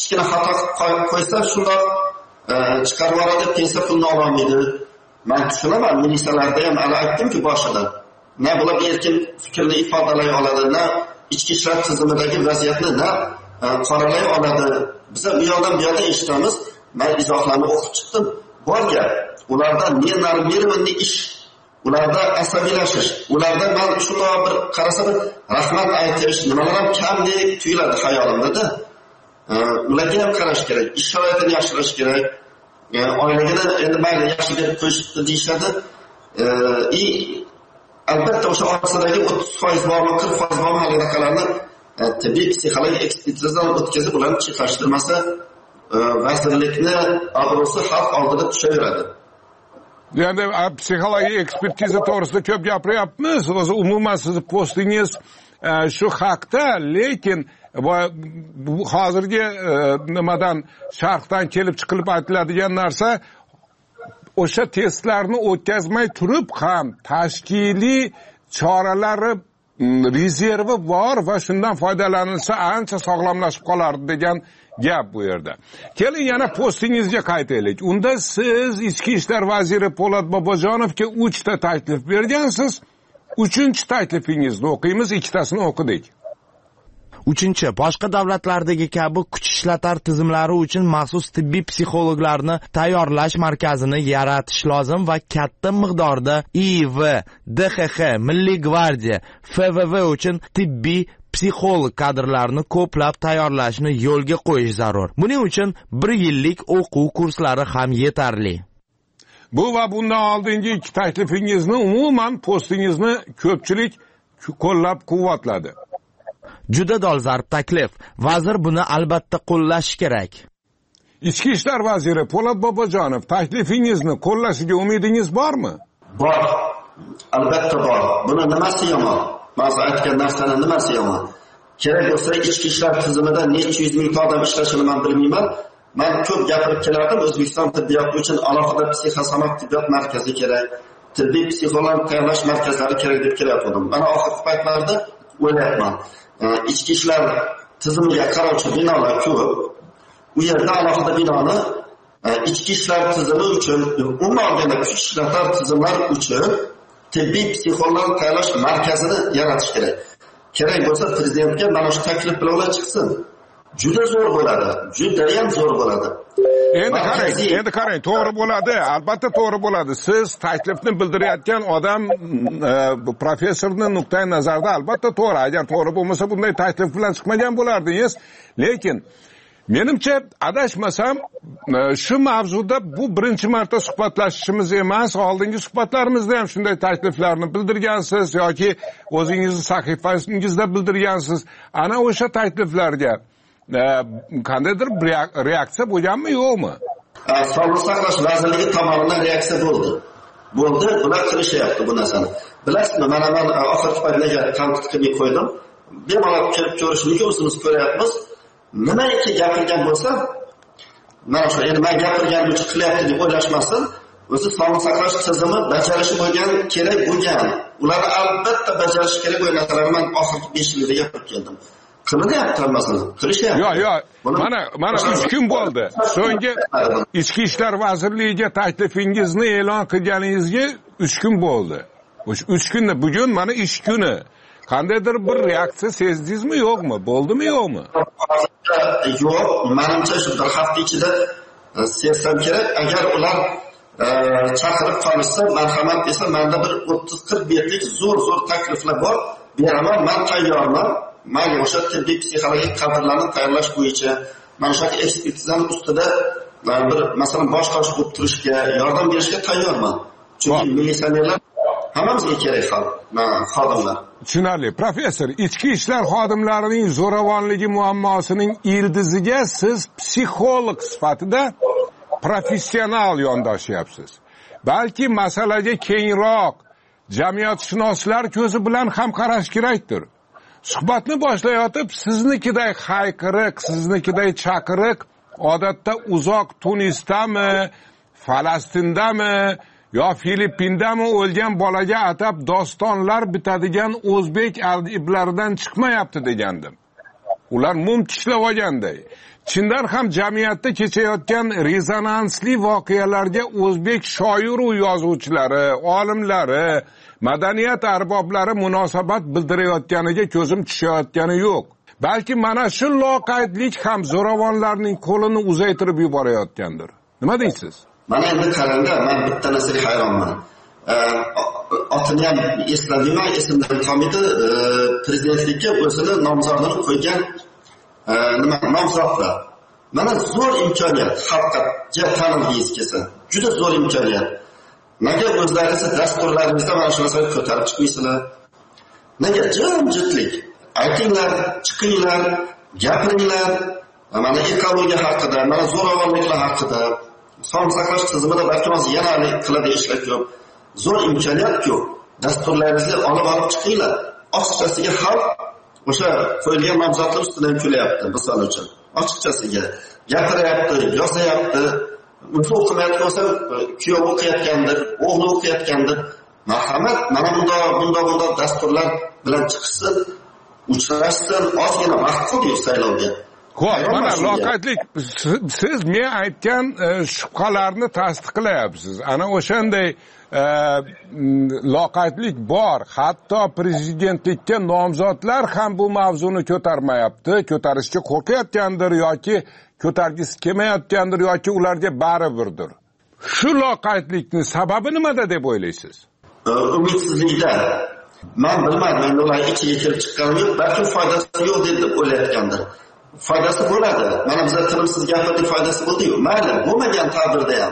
kichkina xato qilib qo'ysa shundoq chiqarib yuboradi, pensiya pulini ololmaydi. Men tushunaman, militsiyalarda ham hali aytdimki boshida. Na bular erkin fikrni ifodalay oladi, na ichki ishlar tizimidagi vaziyatni na qoralay oladi. Biz bu yoqdan bu yoqqa eshitamiz. Men izohlarni o'qib chiqdim. Bor gap. Ularda nervni ish, ularda asabiylashish, ularda men shunday bir qarasa bir rahmat aytish, nimalar ham kamdek tuyuladi xayolimda-da. Ularga ham qarash kerak, ish sharoitini yaxshilash kerak. Oilaga endi mayli yaxshi berib qo'yishdi deyishadi. Albatta o'sha orasidagi 30% bormi, 40% bormi halaqalarni tibbiy psixologik ekspertizadan o'tkazib ularni cheklashtirmasa, vazirlikni obro'si xalq oldida tushaveradi. Yani psixologik ekspertiza to'g'risida ko'p gapiryapmiz. O'zi umuman sizni postingiz shu haqda, lekin bu hozirgi nimadan sharhdan kelib chiqilib aytiladigan narsa, o'sha testlarni o'tkazmay turib ham tashkiliy choralari rezervi bor va shundan foydalanilsa ancha sog'lomlashib qolardi degan gap bu yerda. Keling yana postingizga qaytaylik. Unda siz Ichki ishlar vaziri Po'lat Bobojonovga 3 ta taklif bergansiz. 3-chi taklifingizni o'qiymiz, 2tasini o'qidik. 3. Boshqa davlatlardagi kabi kuch ishlatar tizimlari uchun maxsus tibbiy psixologlarni tayyorlash markazini yaratish lozim va katta miqdorda IV, DXX, Milliy gvardiya, FVV uchun tibbiy psixolog kadrlarni ko'plab tayyorlashni yo'lga qo'yish zarur. Buning uchun 1 yillik o'quv kurslari ham yetarli. Bu va bundan oldingi 2 taklifingizni, umuman postingizni ko'pchilik qo'llab-quvvatladi. Juda dolzarb taklif. Vazir buni albatta qo'llash kerak. Ichki ishlar vaziri Po'lat Bobojonov, taklifingizni qo'llashiga umidingiz bormi? Bor. Albatta bor. Buni nimasi yomon? Ma'lum aytgan narsaning nimasi yomon? Kerak bo'lsa ichki ishlar tizimida necha yuz ming odam ishlashini men bilmayman. Men ko'p gapirib kelardim, O'zbekiston tibbiyot uchun alohida psixosomik tibbiyot markazi kerak, tibbiy psixolog tayyorlash markazlari kerak deb kelyaptim. Mana oxirgi paytlarda o'ylayapman. İchki ishlar tizimiga qarovchi binolar ko'p. U yerda alohida binoni ichki ishlar tizimi uchun, umuman olganda kuch ishlatar tizimlar uchun tibbiy psixolog tayyorlash markazini yaratish kerak. Kerak bo'lsa prezidentga mana shu taklif bilan chiqsin. Juda zo'r bo'ladi. Juda ham zo'r bo'ladi. Endi qarang, to'g'ri bo'ladi, albatta to'g'ri bo'ladi. Siz taklifni bildirayotgan odam professorning nuqtai nazarida albatta to'g'ri. Agar to'g'ri bo'lmasa bunday taklif bilan chiqmagan bo'lardingiz. Lekin menimcha adashmasam shu mavzuda bu birinchi marta suhbatlashishimiz emas. Oldingi suhbatlarimizda ham shunday takliflarni bildirgansiz yoki o'zingizning sahifangizda bildirgansiz. Ana o'sha takliflarga qandaydir reaksiya bo'lganmi, yo'qmi? Sog'liqni saqlash vazirligi tomonidan reaksiya bo'ldi. Bular qilishyapti bu narsani. Bilasizmi, mana men oxirgi paytda tanqid qilib qo'ydim. Bemalol kelib ko'rishni o'zimiz ko'ryapmiz. Nimaiki gapirgan bo'lsa, mana shu endi men gapirganim uchun qilyapti deb o'ylashmasin. O'zi sog'liqni saqlash tizimi bajarishi kerak bo'lgan. Ularni albatta bajarish kerak bo'lgan narsalarni men oxirgi 5 yilda gapirib keldim. Qilyapti hammasini. Qilishyapti. Yo'q. Mana 3 kun bo'ldi. So'nggi Ichki ishlar vazirligiga taklifingizni e'lon qilganingizga 3 kun bo'ldi. O'sha 3 kunda bugun mana ish kuni. Qandaydir bir reaksiya sezdingizmi, yo'qmi? Bo'ldimi, yo'qmi? Yo'q, menimcha shu bir hafta ichida sezsam kerak. Agar ular chaqirib qolishsa, marhamat desa, menda bir 30-40 betlik zo'r takliflar bor. Beraman, men tayyorman. Men o'sha tibbiy psixologik kadrlarni tayyorlash bo'yicha mana shu ekspertizaning ustida bir masalan bosh qosh bo'lib turishga, yordam berishga tayyorman. Chunki militsionerlar hammamizga kerak xodimlar. Tushunarli. Professor, ichki ishlar xodimlarining zo'ravonligi muammosining ildiziga siz psixolog sifatida professional yondashyapsiz. Balki masalaga kengroq jamiyatshunoslar ko'zi bilan ham qarash kerakdir. Suhbatni boshlayotib siznikiday hayqiriq, siznikiday chaqiriq odatda uzoq Tunisdami, Falastindami yo Filippindami o'lgan bolaga atab dostonlar bitadigan o'zbek adiblaridan chiqmayapti degandim. ular mum tishlab olganday. Chindan ham jamiyatda kechayotgan rezonansli voqealarga o'zbek shoir va yozuvchilari, olimlari, madaniyat arboblari munosabat bildirayotganiga ko'zim tushayotgani yo'q. Balki mana shu loqaydlik ham zo'ravonlarning qo'lini uzaytirib yuborayotgandir. Nima deysiz? Mana endi qarangda, men bitta narsaga hayronman. Otini ham esladim, esimdan qolmaydi. Prezidentlikka o'zini nomzodini qo'ygan nomzodlar. Mana zo'r imkoniyat, xalqqa tanilgingiz kelsa, juda zo'r imkoniyat. Nega o'zlaringiz dasturlaringizda mana shu narsani ko'tarib chiqmaysizlar? Nega jimjitlik? Aytinglar, chiqinglar, gapiringlar. Mana ekologiya haqida, mana zo'ravonliklar haqida, sog'liqni saqlash tizimida balki hozir yana qiladigan ishlar ko'p. Zo'r imkoniyat-ku. Dasturlaringizni olib chiqinglar. Ochiqchasiga xalq o'sha qo'yilgan nomzodlar ustidan kulyapti, misol uchun. Ochiqchasiga gapiryapti, yozayapti. O'zi o'qimayotgan bo'lsa, kuyov o'qiyotgandir, o'g'li o'qiyotgandir. Marhamat, mana bunday dasturlar bilan chiqsin, uchrashsin, ozgina vaqt qoldi saylovga. Xo'p, mana loqaydlik, siz men aytgan shubhalarni tasdiqlayapsiz. Ana o'shanday loqaydlik bor. Hatto prezidentlikka nomzodlar ham bu mavzuni ko'tarmayapti, ko'tarishga qo'rqayotgandir yoki ko'targisi kelmayotgandir yoki ularga baribirdir. Shu loqaydlikning sababi nimada deb o'ylaysiz? Umidsizlikda. Men bilmadim, endi ular ichiga kirib chiqqani yo'q, balki foydasi yo'q deb o'ylayotgandir. Foydasi bo'ladi. Mana bizlar tinimsiz gapirdik, foydasi bo'ldi-yu. Mayli, bo'lmagan taqdirda ham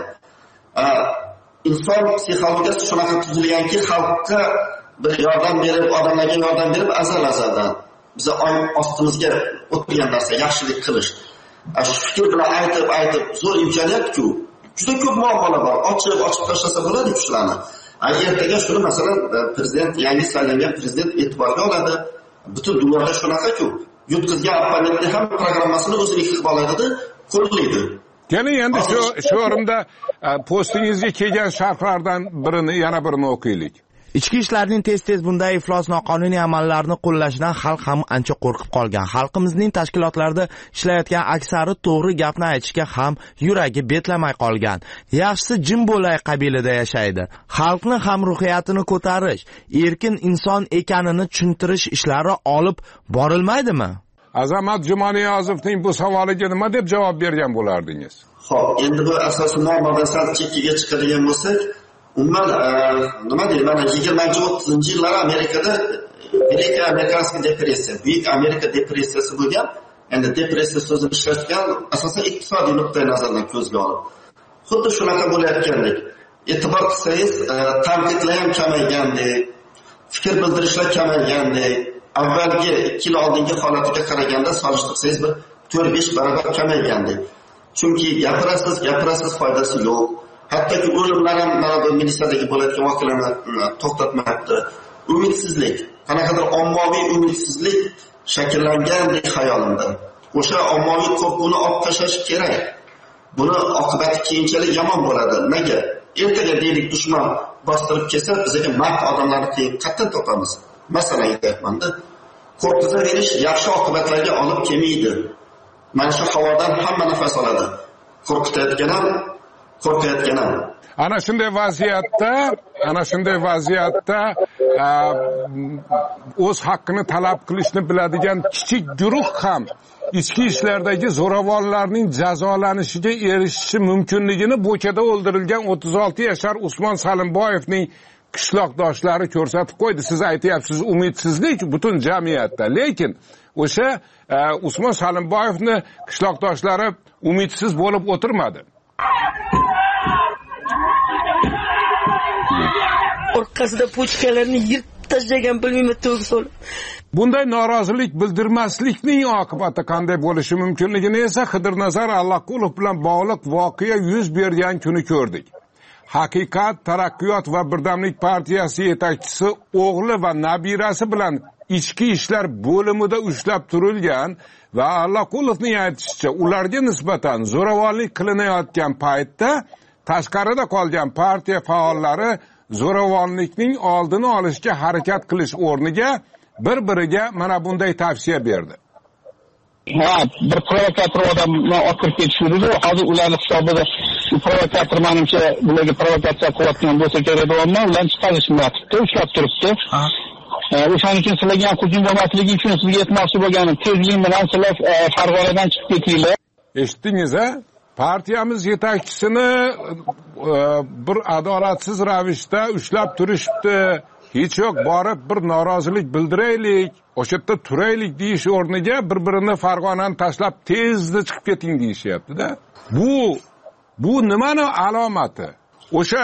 inson psixologiyasi shunaqa tuzilganki, xalqqa bir yordam berib, odamlarga yordam berib azal-azaldan biz ostimizga o'tgan narsa yaxshilik qilish. Shu fikr bilan aytib zo'r imkoniyat-ku. Juda ko'p muammolar bor. Ochib tashlasa bo'ladi-ku shularni. Ertaga shuni masalan prezident, yangi saylangan prezident e'tiborga oladi. Butun dunyoda shunaqa-ku. Yutkizgan opponentni ham programmasini o'ziniki qilib oladi, qo'llaydi. Yana endi shu o'rinda postingizga kelgan sharhlardan yana birini o'qiylik. Ichki ishlarning tez bunday iflos noqonuniy amallarni qo'llashidan xalq ham ancha qo'rqib qolgan. Xalqimizning tashkilotlarda ishlayotgan aksari to'g'ri gapni aytishga ham yuragi betlamay qolgan. Yaxshisi jim bo'lay qabilida yashaydi. Xalqni ham ruhiyatini ko'tarish, erkin inson ekanini tushuntirish ishlari olib borilmaydimi? Azamat Jumaniyozovning bu savoliga nima deb javob bergan bo'lardingiz? Xo'p, endi bu asosiy muammodan sal chekkaga chiqadigan bo'lsak, umuman nima deydi, mana 20-30-yillar Amerikada Великая Американская depressiya, Buyuk Amerika depressiyasi bo'lgan. Endi depressiya so'zini ishlatgan asosan iqtisodiy nuqtai nazardan ko'zga olib. Xuddi shunaqa bo'layotgandek. E'tibor qilsangiz, tanqidlar ham kamaygandek, fikr bildirishlar kamaygandek. Avvalgi 2 yil oldingi holatiga qaraganda solishtirsangiz bir 4-5 barobar kamaygandek. Chunki gapirasiz foydasi yo'q. Hattoki o'limlar ham mana bu militsiyadagi bo'ladigan voqealarni to'xtatmayapti. Umidsizlik, qanaqadir ommaviy umidsizlik shakllangandek xayolimda. O'sha ommaviy qo'rquvni olib tashlash kerak. Buni oqibati keyinchalik yomon bo'ladi. Nega? Ertaga deylik dushman bostirib kelsa, bizga mard odamlarni qayerdan topamiz? Masalan aytayapman-da, qo'rqitaverish yaxshi oqibatlarga olib kelmaydi. Mana shu havodan hamma nafas oladi. Qo'rqitayotgan ham. Ana shunday vaziyatda o'z haqqini talab qilishni biladigan kichik guruh ham ichki ishlardagi zo'ravonlarning jazolanishiga erishishi mumkinligini bo'kada o'ldirilgan 36 yashar Usmon Salimboyevning qishloqdoshlari ko'rsatib qo'ydi. Siz aytyapsiz, umidsizlik butun jamiyatda, lekin o'sha Usmon Salimboyevni qishloqdoshlari umidsiz bo'lib o'tirmadi. Orqasida pochkalarni yirtib tashlagan bilmayman to'g'ri solib. Bunday norozilik bildirmaslikning oqibati qanday bo'lishi mumkinligini esa Xidirnazar Allaqulov bilan bog'liq voqea yuz bergan kuni ko'rdik. Haqiqat, Taraqqiyot va Birdamlik partiyasi yetakchisi o'g'li va nabirasi bilan ichki ishlar bo'limida ushlab turilgan va Allaqulovning aytishicha, ularga nisbatan zo'ravonlik qilinayotgan paytda tashqarida qolgan partiya faollari zo'ravonlikning oldini olishga harakat qilish o'rniga bir-biriga mana bunday tavsiya berdi. bir provokator odamni olib kirib ketishdi. Hozir ularning hisobida shu provokator menimcha bularga provokatsiya qilayotgan bo'lsa kerak deyapman. Ularni chiqarishmayapti, ushlab turibdi. O'shaning uchun sizlarga ham hujum bo'lmasligi uchun sizga aytmoqchi bo'lganim, tezlik bilan sizlar Farg'onadan chiqib ketinglar. Eshitdingiz-a? Partiyamiz yetakchisini bir adolatsiz ravishda ushlab turishibdi. Hech yo'q, borib bir norozilik bildiraylik, o'sha yerda turaylik deyish o'rniga bir-birini Farg'onani tashlab tezda chiqib keting deyishyapti-da. Bu nimani alomati? O'sha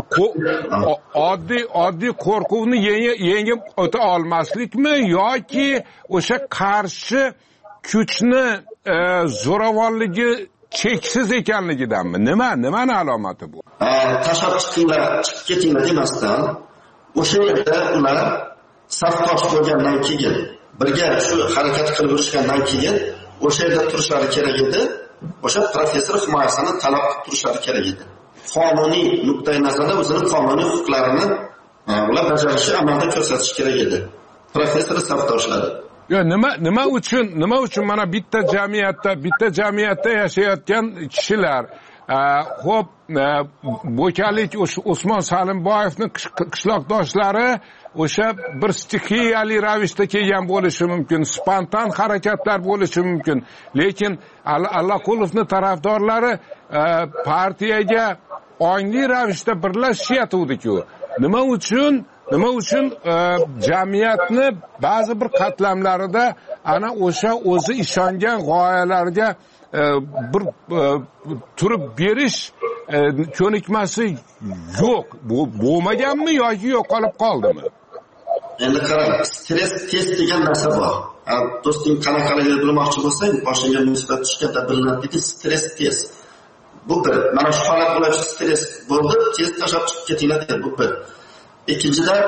oddiy qo'rquvni yengib o'ta olmaslikmi yoki o'sha qarshi kuchni zo'ravonligi cheksiz ekanligidanmi? Nimani alomati bu? Tashlab chiqinglar, chiqib ketinglar demasdan, o'sha yerda ular safdosh bo'lgandan keyin, birga shu harakat qilib yurishgandan keyin o'sha yerda turishlari kerak edi. O'sha professor himoyasini talab qilib turishlari kerak edi. Qonuniy nuqtai nazardan o'zining qonuniy huquqlarini ular bajarishi, amalda ko'rsatish kerak edi. Professor safdoshlari. Yo, nima uchun mana bitta jamiyatda yashayotgan kishilar xo'p, Bo'kalik Usmon Salimboyevning qishloqdoshlari o'sha bir stixiyali ravishda kelgan bo'lishi mumkin, spontan harakatlar bo'lishi mumkin, lekin Allaqulovning tarafdorlari partiyaga ongli ravishda birlashyapti-ku. Nima uchun jamiyatni ba'zi bir qatlamlarida ana o'sha o'zi ishongan g'oyalarga bir turib berish ko'nikmasi yo'q. Bo'lmaganmi yoki yo'qolib qoldimi? Endi qarang, stress test degan narsa bor. Do'sting qanaqaligini bilmoqchi bo'lsang, boshingga musibat tushganda bilinadiki, stress test. Bu bir. Mana shu holat bo'yicha stress bo'ldi, tez tashlab chiqib ketinglar dedi, bu bir. Ikkinchidan,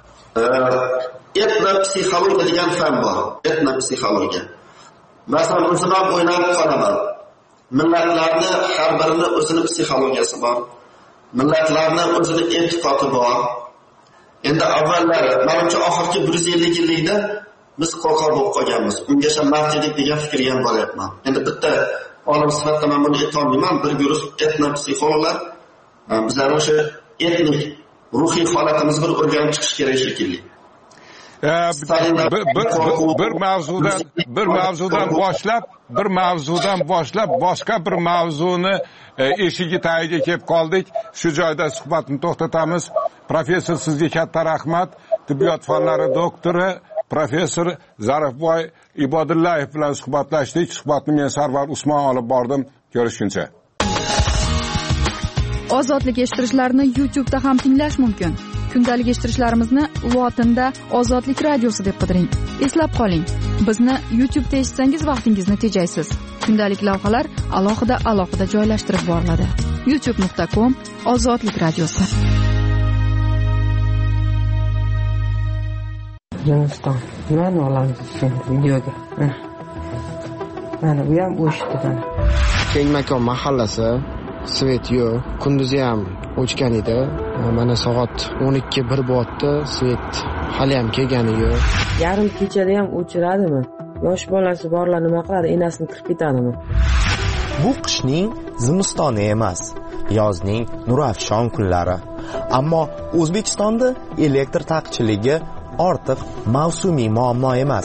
etnopsixologiya degan fan bor. Etnopsixologiya. Masalan, o'zim ham o'ylab qolaman. Millatlarni har birini o'zining psixologiyasi bor. Millatlarni o'zining e'tiqodi bor. Endi avvallari, menimcha oxirgi 150 yillikda biz qo'rqoq bo'lib qolganmiz. Ungacha mardlik degan fikrga ham boryapman. Endi bitta olim sifatida men buni aytolmayman. Bir guruh etnopsixologlar bizlar o'sha etnik ruhiy holatimizni bir o'rganib chiqish kerak shekilli. bir mavzudan boshlab boshqa bir mavzuni eshigi tagiga kelib qoldik. Shu joyda suhbatni to'xtatamiz. Professor, sizga katta rahmat. Tibbiyot fanlari doktori professor Zarifboy Ibodullayev bilan suhbatlashdik. Suhbatni men Sarvar Usmon olib bordim. Ko'rishguncha. Ozodlik eshittirishlarni YouTube'da ham tinglash mumkin. Kundalik eshittirishlarimizni lotinda Ozodlik radiosi deb qidiring. Eslab qoling, bizni YouTube'da eshitsangiz vaqtingizni tejaysiz. Kundalik lavhalar alohida joylashtirib boriladi. youtube.com/Ozodlik radiosi. Yununiston, nimani olamiz videoga? Mana bu ham o'shdi. Kengmakon mahallasi svet yo'q, kunduzi ham o'chgan edi. Mana soat 12:01 bo'pti, svet hali ham kelgani yo'q. Yarim kechada ham o'chiradimi? Yosh bolasi borlar nima qiladi? Enasini kirib ketadimi? Bu qishning zimistoni emas, yozning nurafshon kunlari. Ammo O'zbekistonda elektr taqchilligi ortiq mavsumiy muammo emas.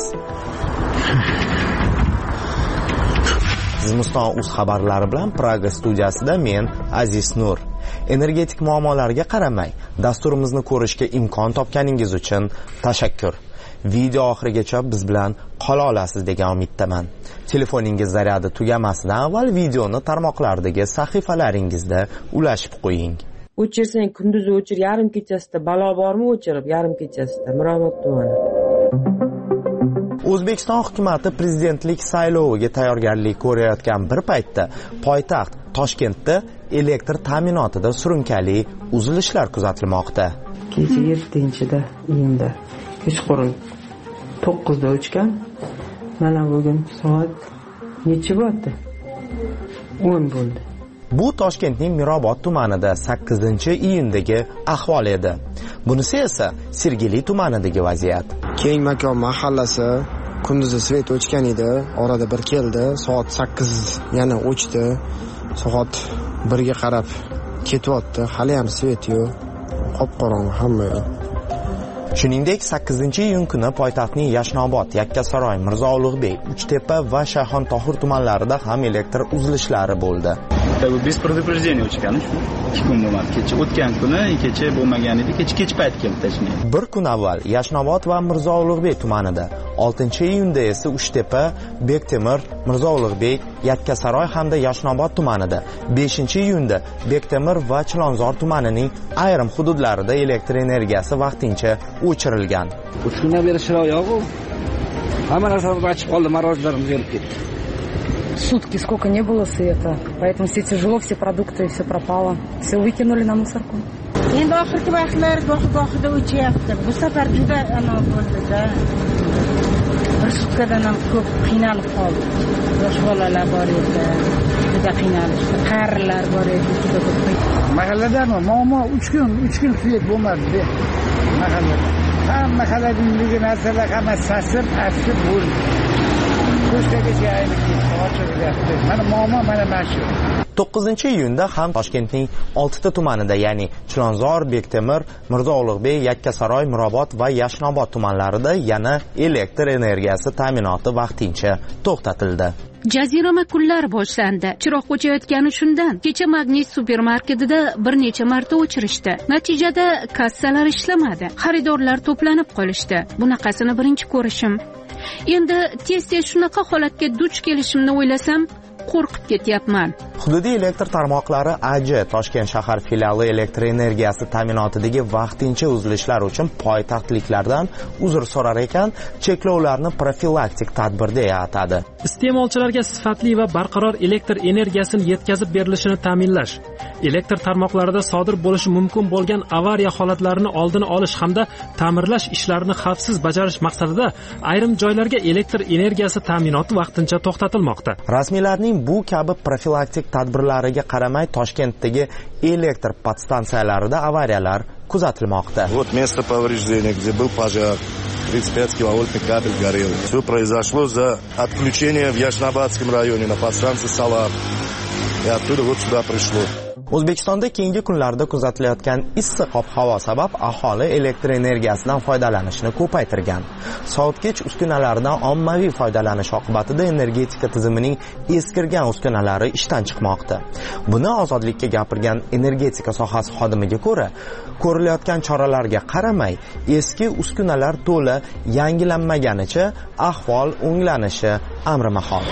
Zimiston uz xabarlari bilan Praga studiyasida men Aziz Nur. Energetik muammolarga qaramay, dasturimizni ko'rishga imkon topganingiz uchun tashakkur. Video oxirigacha biz bilan qola olasiz degan umiddaman. Telefoningiz zaryadi tugamasidan avval videoni tarmoqlardagi sahifalaringizda ulashib qo'ying. O'chirsang kunduzi o'chir, yarim kechasida balo bormi o'chirib, yarim kechasida Mirobod tumani. O'zbekiston hukumatı prezidentlik sayloviga tayyorgarlik ko'rayotgan bir paytda poytaxt Toshkentda elektr ta'minotida surunkali uzilishlar kuzatilmoqda. Kecha 7-da iyunda kechqurun 9da o'chgan. Mana bugun soat necha bo'ldi? 10 bo'ldi. Bu Toshkentning Mirobod tumanida 8-iyundagi ahvol edi. Bunisi esa Sergeli tumanidagi vaziyat. Kengmakon mahallasi kunduzi svet o'chgan edi, orada bir keldi, soat 8 yana o'chdi. Soat 1ga qarab ketyapti. Hali ham svet yo'q. Qop-qorong'i hamma yo'q. Shuningdek, 8-iyun kuni poytaxtning Yashnobod, Yakkasaroy, Mirzo Ulug'bek, Uchtepa va Shayxontohur tumanlarida ham elektr uzilishlari bo'ldi. Bu без предупреждения o'chgan, 2 kun bo'lmadi. Kecha o'tgan kuni, kecha bo'lmagan edi, kech payt keldi точнее. Bir kun avval Yashnobod va Mirzo Ulug'bek tumanida, 6-iyunda esa Uchtepa, Bektemir, Mirzo Ulug'bek, Yakkasaroy hamda Yashnobod tumanida, 5-iyunda Bektemir va Chilonzor tumanining ayrim hududlarida elektr energiyasi vaqtincha o'chirilgan. 3 kundan beri chiroq yo'q-ku. Hamma narsa ochib qoldi, marojlarimiz yonib ketdi. Сутки сколько не было света, поэтому все тяжело, все продукты, все пропало. Все выкинули на мусорку. Endi oxirgi vaqtlar goh-gohida o'chyapti. Bu safar juda bo'ldi-da. Bir sutkadan ham ko'p qiynalib qoldik. Yosh bolalar bor edi, juda qiynalishdi. Qarilar bor edi, juda ko'p. Mahalladami? Muammo 3 kun svet bo'lmadi. Mahallada. Hamma xaladagi narsalar hamma sasib, asib bo'ldi. Ko'chagacha aylanib ketdi. Mana muammo mana shu. 9-iyunda ham Toshkentning 6 ta tumanida, ya'ni Chilonzor, Bektemir, Mirzo Ulug'bek, Yakkasaroy, Mirobod va Yashnobod tumanlarida yana elektr energiyasi ta'minoti vaqtincha to'xtatildi. Jazirama kunlar boshlandi. Chiroq o'chayotgani shundan. Kecha Magnit supermarketida bir necha marta o'chirishdi. Natijada kassalar ishlamadi. Xaridorlar to'planib qolishdi. Bunaqasini birinchi ko'rishim. Endi tez-tez shunaqa holatga duch kelishimni o'ylasam, qo'rqib ketyapman. Hududiy elektr tarmoqlari AJ Toshkent shahar filiali elektr energiyasi ta'minotidagi vaqtincha uzilishlar uchun poytaxtliklardan uzr so'rar ekan, cheklovlarni profilaktik tadbir deya atadi. Iste'molchilarga sifatli va barqaror elektr energiyasini yetkazib berilishini ta'minlash, elektr tarmoqlarida sodir bo'lishi mumkin bo'lgan avariya holatlarini oldini olish hamda ta'mirlash ishlarini xavfsiz bajarish maqsadida ayrim joylarga elektr energiyasi ta'minoti vaqtincha to'xtatilmoqda. Rasmiylarning bu kabi profilaktik tadbirlariga qaramay Toshkentdagi elektr podstansiyalarida avariyalar kuzatilmoqda. Вот место повреждения, где был пожар. 35-киловольтный кабель горел. Все произошло за отключение в Яшнободском районе на подстанции Салар. И оттуда вот сюда пришло. O'zbekistonda keyingi kunlarda kuzatilayotgan issiq ob-havo sabab aholi elektr energiyasidan foydalanishni ko'paytirgan. Sovutkich uskunalardan ommaviy foydalanish oqibatida energetika tizimining eskirgan uskunalari ishdan chiqmoqda. Buni Ozodlikka gapirgan energetika sohasi xodimiga ko'ra, ko'rilayotgan choralarga qaramay, eski uskunalar to'la yangilanmaganicha ahvol o'nglanishi amri mahol.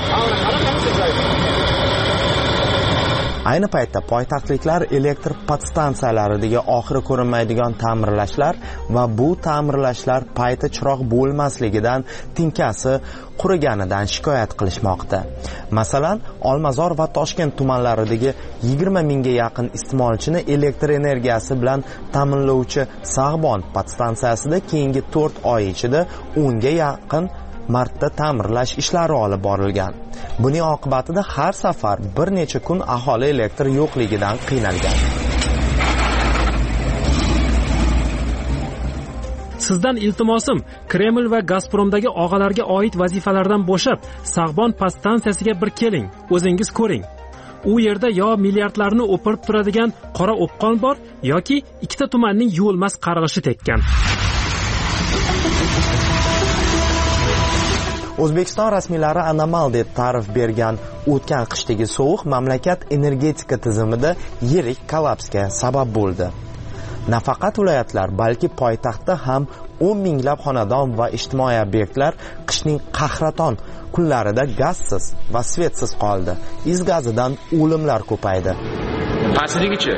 Ayni paytda poytaxtliklar elektr podstansiyalaridagi oxiri ko'rinmaydigan ta'mirlashlar va bu ta'mirlashlar payti chiroq bo'lmasligidan tinkasi quriganidan shikoyat qilishmoqda. Masalan, Olmazor va Toshkent tumanlaridagi 20 mingga yaqin iste'molchini elektr energiyasi bilan ta'minlovchi Sag'bon podstansiyasida keyingi 4 oy ichida 10 ga yaqin marta ta'mirlash ishlari olib borilgan. Buning oqibatida har safar bir necha kun aholi elektr yo'qligidan qiynalgan. Sizdan iltimosim, Kreml va Gazpromdagi og'alarga oid vazifalardan bo'shab, Sag'bon podstansiyasiga bir keling, o'zingiz ko'ring. U yerda yo milliardlarni o'pirib turadigan qora o'pqon bor, yoki ikkita tumanning yuvilmas qarg'ishi tekkan. O'zbekiston rasmiylari anomal deb ta'rif bergan o'tgan qishdagi sovuq mamlakat energetika tizimida yirik kollapsga sabab bo'ldi. Nafaqat viloyatlar, balki poytaxtda ham 10 minglab xonadon va ijtimoiy obyektlar qishning qahraton kunlarida gazsiz va svetsiz qoldi. Is gazidan o'limlar ko'paydi. Pastligicha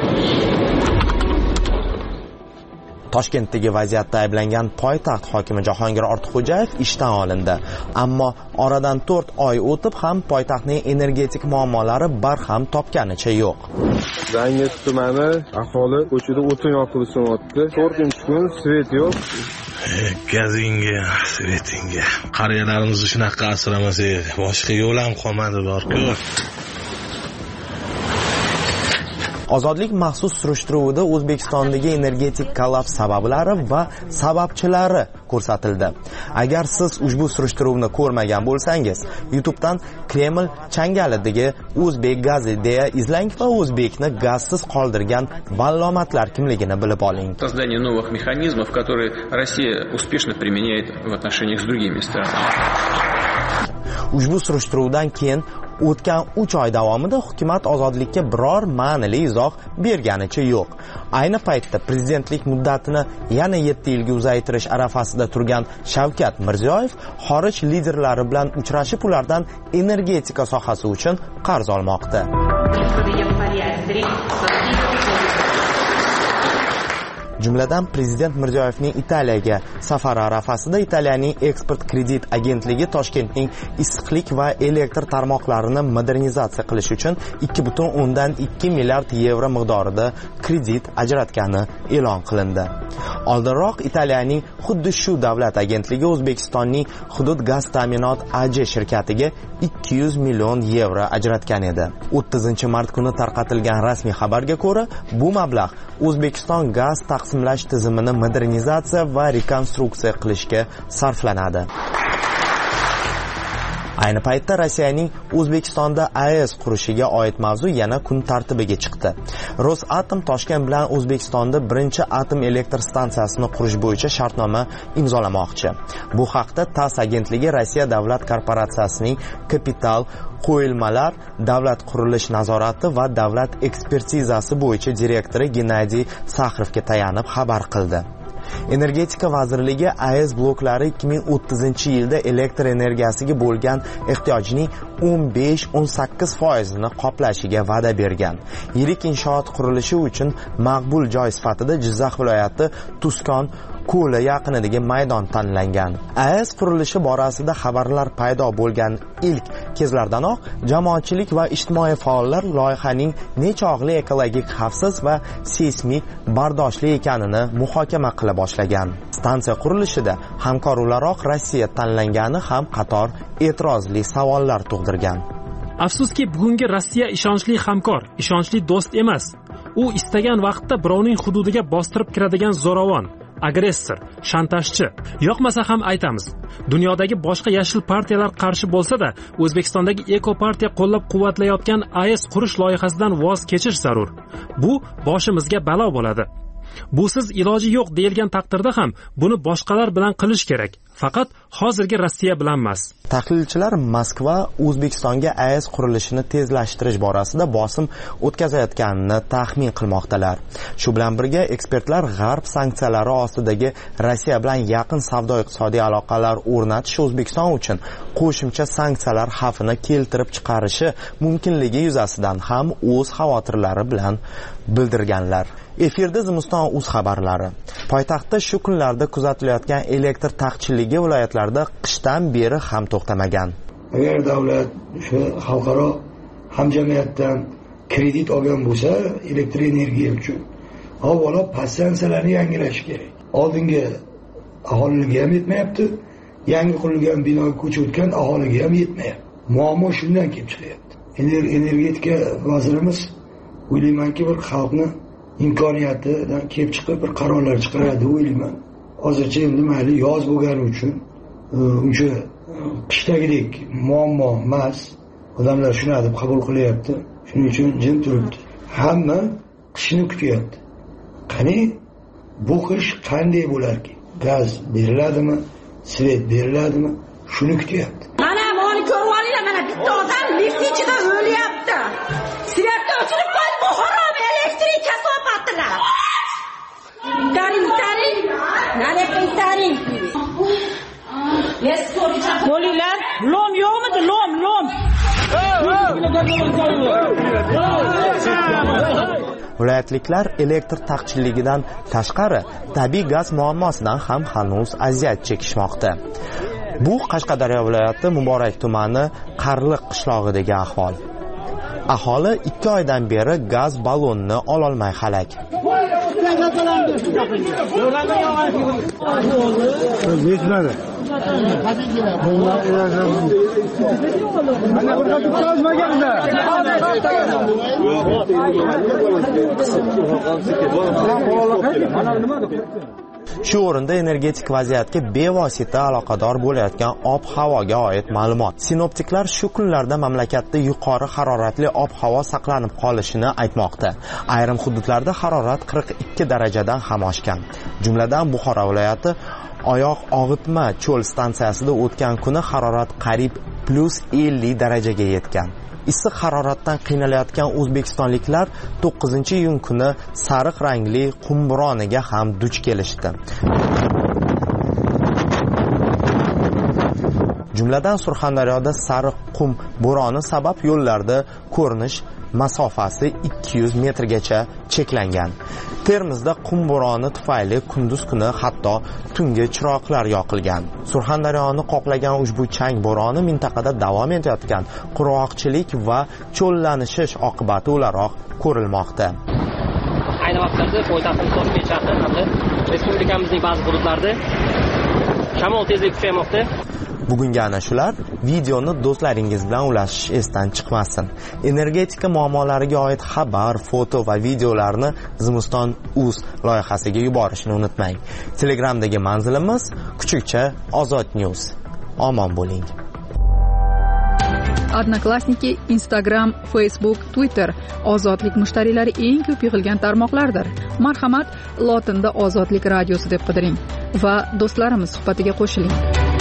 Toshkentdagi vaziyatda ayblangan poytaxt hokimi Jahongir Ortiqxo'jayev ishdan olindi. Ammo oradan 4 oy o'tib ham poytaxtning energetik muammolari barham topganicha yo'q. Zangiot tumani aholi ko'chada o'tin yoqib so'notdi. 4-kun svet yo'q. Gazinga, svetinga. Qariyalarimizni shunaqa asramasak, boshqa yo'l ham qolmadi bor-ku. Ozodlik maxsus surishtiruvida O'zbekistondagi energetik kollaps sabablari va sababchilari ko'rsatildi. Agar siz ushbu surishtiruvni ko'rmagan bo'lsangiz, YouTube'dan Kreml changalidagi O'zbek gazi deya izlang va o'zbekni gazsiz qoldirgan vallomatlar kimligini bilib oling. Создание новых механизмов, которые Россия успешно применяет в отношениях с другими странами. Ushbu surishtiruvdan keyin o'tgan 3 oy davomida hukumat ozodlikka biror ma'nili izoh berganicha yo'q. Ayni paytda prezidentlik muddatini yana 7 yilga uzaytirish arafasida turgan Shavkat Mirziyoyev xorij liderlari bilan uchrashib, ulardan energetika sohasi uchun qarz olmoqda. Jumladan prezident Mirziyoyevning Italiyaga safari arafasida Italiyaning eksport kredit agentligi Toshkentning issiqlik va elektr tarmoqlarini modernizatsiya qilish uchun 2,2 milliard yevro miqdorida kredit ajratgani e'lon qilindi. Oldinroq Italiyaning xuddi shu davlat agentligi O'zbekistonning hudud gaz ta'minot AJ shirkatiga 200 million yevro ajratgan edi. 30-mart kuni tarqatilgan rasmiy xabarga ko'ra, bu mablag' O'zbekiston gaz taqsimlash tizimini modernizatsiya va rekonstruksiya qilishga sarflanadi. Ayni paytda Rossiyaning O'zbekistonda AES qurishiga oid mavzu yana kun tartibiga chiqdi. Rosatom Toshkent bilan O'zbekistonda birinchi atom elektr stansiyasini qurish bo'yicha shartnoma imzolamoqchi. Bu haqda TASS agentligi Rossiya davlat korporatsiyasining kapital qo'yilmalar, davlat qurilish nazorati va davlat ekspertizasi bo'yicha direktori Gennadiy Saxrovga tayanib xabar qildi. Energetika vazirligi AES bloklari 2030-yilda elektr energiyasiga bo'lgan ehtiyojning 15-18% ni qoplashiga va'da bergan. Yirik inshoot qurilishi uchun maqbul joy sifatida Jizzax viloyati Tuskon ko'li yaqinidagi maydon tanlangan. AES qurilishi borasida xabarlar paydo bo'lgan ilk kezlardanoq jamoatchilik va ijtimoiy faollar loyihaning nechog'li ekologik xavfsiz va seysmik bardoshli ekanini muhokama qila boshlagan. Stansiya qurilishida hamkor o'laroq Rossiya tanlangani ham qator e'tirozli savollar tug'dirgan. Afsuski, bugungi Rossiya ishonchli hamkor, ishonchli do'st emas. U istagan vaqtda birovning hududiga bostirib kiradigan zo'ravon, agressor, shantajchi. Yoqmasa ham aytamiz. Dunyodagi boshqa yashil partiyalar qarshi bo'lsa-da, O'zbekistondagi Eko partiya qo'llab-quvvatlayotgan AES qurish loyihasidan voz kechish zarur. Bu boshimizga balo bo'ladi. Busiz iloji yo'q deyilgan taqdirda ham buni boshqalar bilan qilish kerak. Faqat hozirgi Rossiya bilan emas. Tahlilchilar Moskva O'zbekistonga AES qurilishini tezlashtirish borasida bosim o'tkazayotganini taxmin qilmoqdalar. Shu bilan birga ekspertlar G'arb sanksiyalari ostidagi Rossiya bilan yaqin savdo-iqtisodiy aloqalar o'rnatish O'zbekiston uchun qo'shimcha sanksiyalar xavfini keltirib chiqarishi mumkinligi yuzasidan ham o'z xavotirlari bilan bildirganlar. Efirda Zimiston uz xabarlari. Poytaxtda shu kunlarda kuzatilayotgan elektr taqchilligi viloyatlarda qishdan beri ham to'xtamagan. Agar davlat shu xalqaro hamjamiyatdan kredit olgan bo'lsa, elektr energiya uchun avvalo passansiyalarni yangilash kerak. Oldingi aholiga ham yetmayapti, yangi qurilgan binoga ko'chayotgan aholiga ham yetmayapti. Muammo shundan kelib chiqyapti. Energetika vazirimiz o'ylaymanki bir xalqni imkoniyatidan kelib chiqib bir qarorlar chiqaradi o'ylayman. Hozircha endi mayli yoz bo'lgani uchun uncha qishdagidek muammo emas. Odamlar shuni deb qabul qilyapti. Shuning uchun jim turibdi. Hamma qishni kutyapti. Qani bu qish qanday bo'larki? Gaz beriladimi? Svet beriladimi? Shuni kutyapti. Mana buni ko'rib olinglar, mana bitta odam lift ichida o'lyapti. Svetni o'chirib qo'yib, bu harom elektrik kasofatilar. Taring. Nane taring. Bo'linglar, lom yo'qmidi? Lom. Viloyatliklar elektr taqchilligidan tashqari tabiiy gaz muammosidan ham hanuz aziyat chekishmoqda. Bu Qashqadaryo viloyati Muborak tumani Qarliq qishlog'idagi ahvol. Aholi 2 oydan beri gaz ballonini ololmay halak. Shu o'rinda energetik vaziyatga bevosita aloqador bo'layotgan ob-havoga oid ma'lumot. Sinoptiklar shu kunlarda mamlakatda yuqori haroratli ob-havo saqlanib qolishini aytmoqda. Ayrim hududlarda harorat 42 darajadan ham oshgan. Jumladan Buxoro viloyati Oyoq og'itma cho'l stansiyasida o'tgan kuni harorat qariyb +50 darajaga yetgan. Issiq haroratdan qiynalayotgan o'zbekistonliklar 9-iyun kuni sariq rangli qum bo'roniga ham duch kelishdi. Jumladan Surxondaryoda sariq qum bo'roni sabab yo'llarda ko'rinish masofasi 200 metrgacha cheklangan. Termizda qum bo'roni tufayli kunduz kuni hatto tungi chiroqlar yoqilgan. Surxondaryoni qoplagan ushbu chang bo'roni mintaqada davom etayotgan qurg'oqchilik va cho'llanishish oqibati o'laroq ko'rilmoqda. Ayni vaqtda poytaxtimiz Toshkent shahri hamda respublikamizning ba'zi hududlarida shamol tezligi kuchaymoqda. Bugungi ana shular. Videoni do'stlaringiz bilan ulashish esdan chiqmasin. Energetika muammolariga oid xabar, foto va videolarni Zimiston.uz loyihasiga yuborishni unutmang. Telegramdagi manzilimiz kuchukcha Ozod News. Omon bo'ling. Odnoklassniki, Instagram, Facebook, Twitter ozodlik mushtariylari eng ko'p yig'ilgan tarmoqlardir. Marhamat, lotinda Ozodlik radiosi deb qidiring va do'stlarimiz suhbatiga qo'shiling.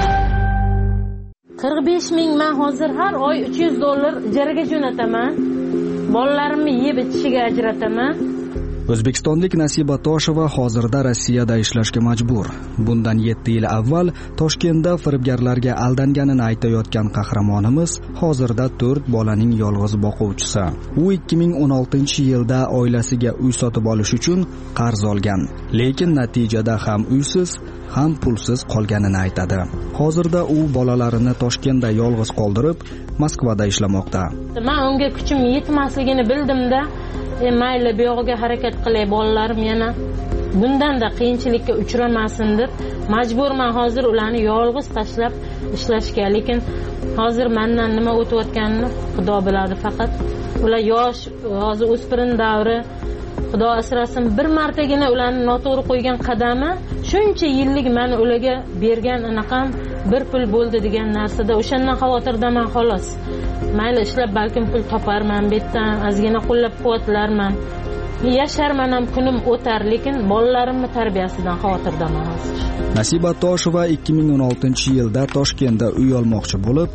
45 ming men hozir har oy $300 ijaraga jo'nataman. Bolalarimni yeb ichishiga ajrataman. O'zbekistonlik Nasiba Tosheva hozirda Rossiyada ishlashga majbur. Bundan 7 yil avval Toshkentda firibgarlarga aldanganini aytayotgan qahramonimiz hozirda 4 bolaning yolg'iz boquvchisi. U 2016-yilda oilasiga uy sotib olish uchun qarz olgan, lekin natijada ham uysiz, ham pulsiz qolganini aytadi. Hozirda u bolalarini Toshkentda yolg'iz qoldirib, Moskvada ishlamoqda. Men unga kuchim yetmasligini bildimda, mayli bu yo'g'iga harakat qilay, bolalarim yana bundan-da qiyinchilikka uchramasin deb majburman hozir ularni yolg'iz tashlab ishlashga. Lekin hozir mendan nima o'tayotganini Xudo biladi. Faqat ular yosh, hozir o'spirin davri. Xudo asrasin, bir martagina ularni noto'g'ri qo'ygan qadami shuncha yillik meni ularga bergan anaqam bir pul bo'ldi degan narsada o'shandan xavotirdaman xolos. Mayli ishlab balkim pul toparman, bu yerdan ozgina qo'llab-quvvatlarman. Yasharman ham, kunim o'tar, lekin bolalarimning tarbiyasidan xavotirdaman hozir. Nasiba Tosheva 2016-yilda Toshkentda uy olmoqchi bo'lib,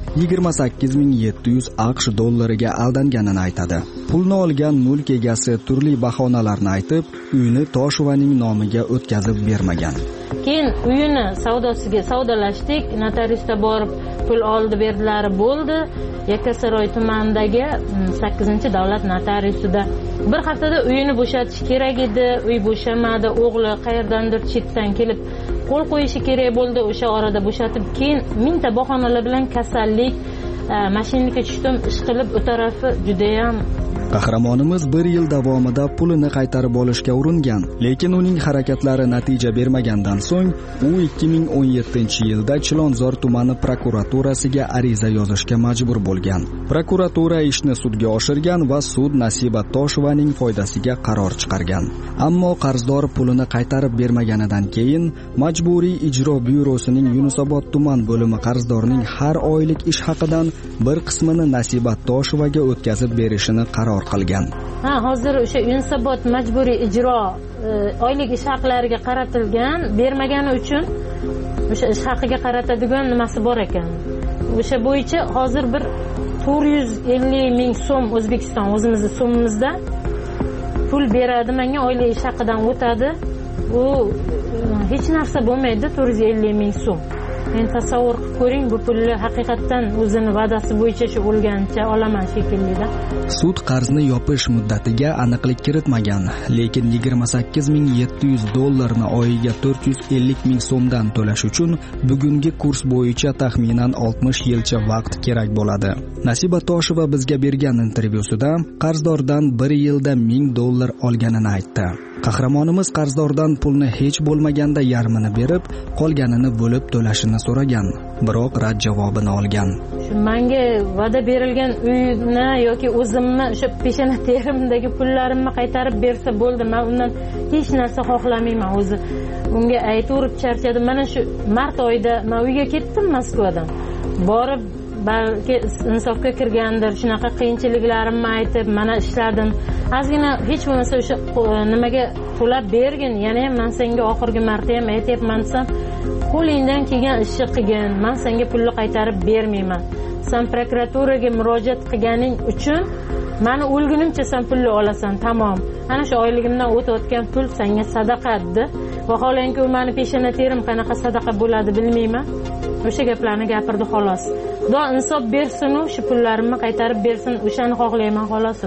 28700 AQSh dollariga aldanganini aytadi. Pulni olgan mulk egasi turli bahonalarni aytib, uyni Toshevaning nomiga o'tkazib bermagan. Keyin uyini savdolashdik, notariusda borib pul oldi berdilar, bo'ldi. Yakkasaroy tumanidagi 8-davlat notariusida bir haftada uyini bo'shatish kerak edi. Uy bo'shamadi, o'g'li qayerdandir chetdan kelib qo'l qo'yishi kerak bo'ldi. O'sha orada bo'shatib, keyin mingta bahonalar bilan kasallik, mashinga tushdim, ish qilib, u tarafi juda ham. Qahramonimiz 1 yil davomida pulini qaytarib olishga uringan, lekin uning harakatlari natija bermagandan so'ng u 2017-yilda Chilonzor tumani prokuraturasiga ariza yozishga majbur bo'lgan. Prokuratura ishni sudga oshirgan va sud Nasiba Toshevaning foydasiga qaror chiqargan. Ammo qarzdor pulini qaytarib bermaganidan keyin Majburiy ijro byurosining Yunusobod tuman bo'limi qarzdorning har oylik ish haqidan bir qismini Nasiba Toshevaga o'tkazib berishini qaror qilgan. Hozir o'sha Yunusobod majburiy ijro oylik ish haqlariga qaratilgan, bermagani uchun o'sha ish haqiga qaratadigan nimasi bor ekan. O'sha bo'yicha hozir bir 450 ming so'm O'zbekiston o'zimizning so'mimizda pul beradi, menga oylik ish haqidan o'tadi. U hech narsa bo'lmaydi, 450 ming so'm. Men tasavvur qilib ko'ring, bu pulni haqiqatan o'zini va'dasi bo'yicha shu o'lgancha olaman shekilli-da. Sud qarzni yopish muddatiga aniqlik kiritmagan, lekin 28700 dollarni oyiga 450 ming so'mdan to'lash uchun bugungi kurs bo'yicha taxminan 60 yilcha vaqt kerak bo'ladi. Nasiba Tosheva bizga bergan intervyusida qarzdordan 1 yilda $1000 olganini aytdi. Qahramonimiz qarzdordan pulni hech bo'lmaganda yarmini berib, qolganini bo'lib to'lashini so'ragan, biroq rad javobini olgan. Menga va'da berilgan uyni yoki o'zimni o'sha peshana terimdagi pullarimni qaytarib bersa bo'ldi. Men undan hech narsa xohlamayman o'zi. Unga aytib charchadim. Mana shu mart oyida men uyga ketdim Moskvadan. Borib balki insofga kirgandir, shunaqa qiyinchiliklarimni aytib, mana ishladim. Ozgina hech bo'lmasa o'sha nimaga to'lab bergin, yana ham men senga oxirgi marta ham aytayapman desam, qo'lingdan kelgan ishni qilgin, men senga pulni qaytarib bermayman. Sen prokuraturaga murojaat qilganing uchun meni o'lgunimcha sen pulni olasan, tamom. Ana shu oyligimdan o'tayotgan pul senga sadaqa dedi. Vaholanki u meni peshana terim qanaqa sadaqa bo'ladi bilmayman. O'sha gaplarni gapirdi xolos. Xudo insof bersin, shu pullarimni qaytarib bersin, o'shani xohlayman xolos.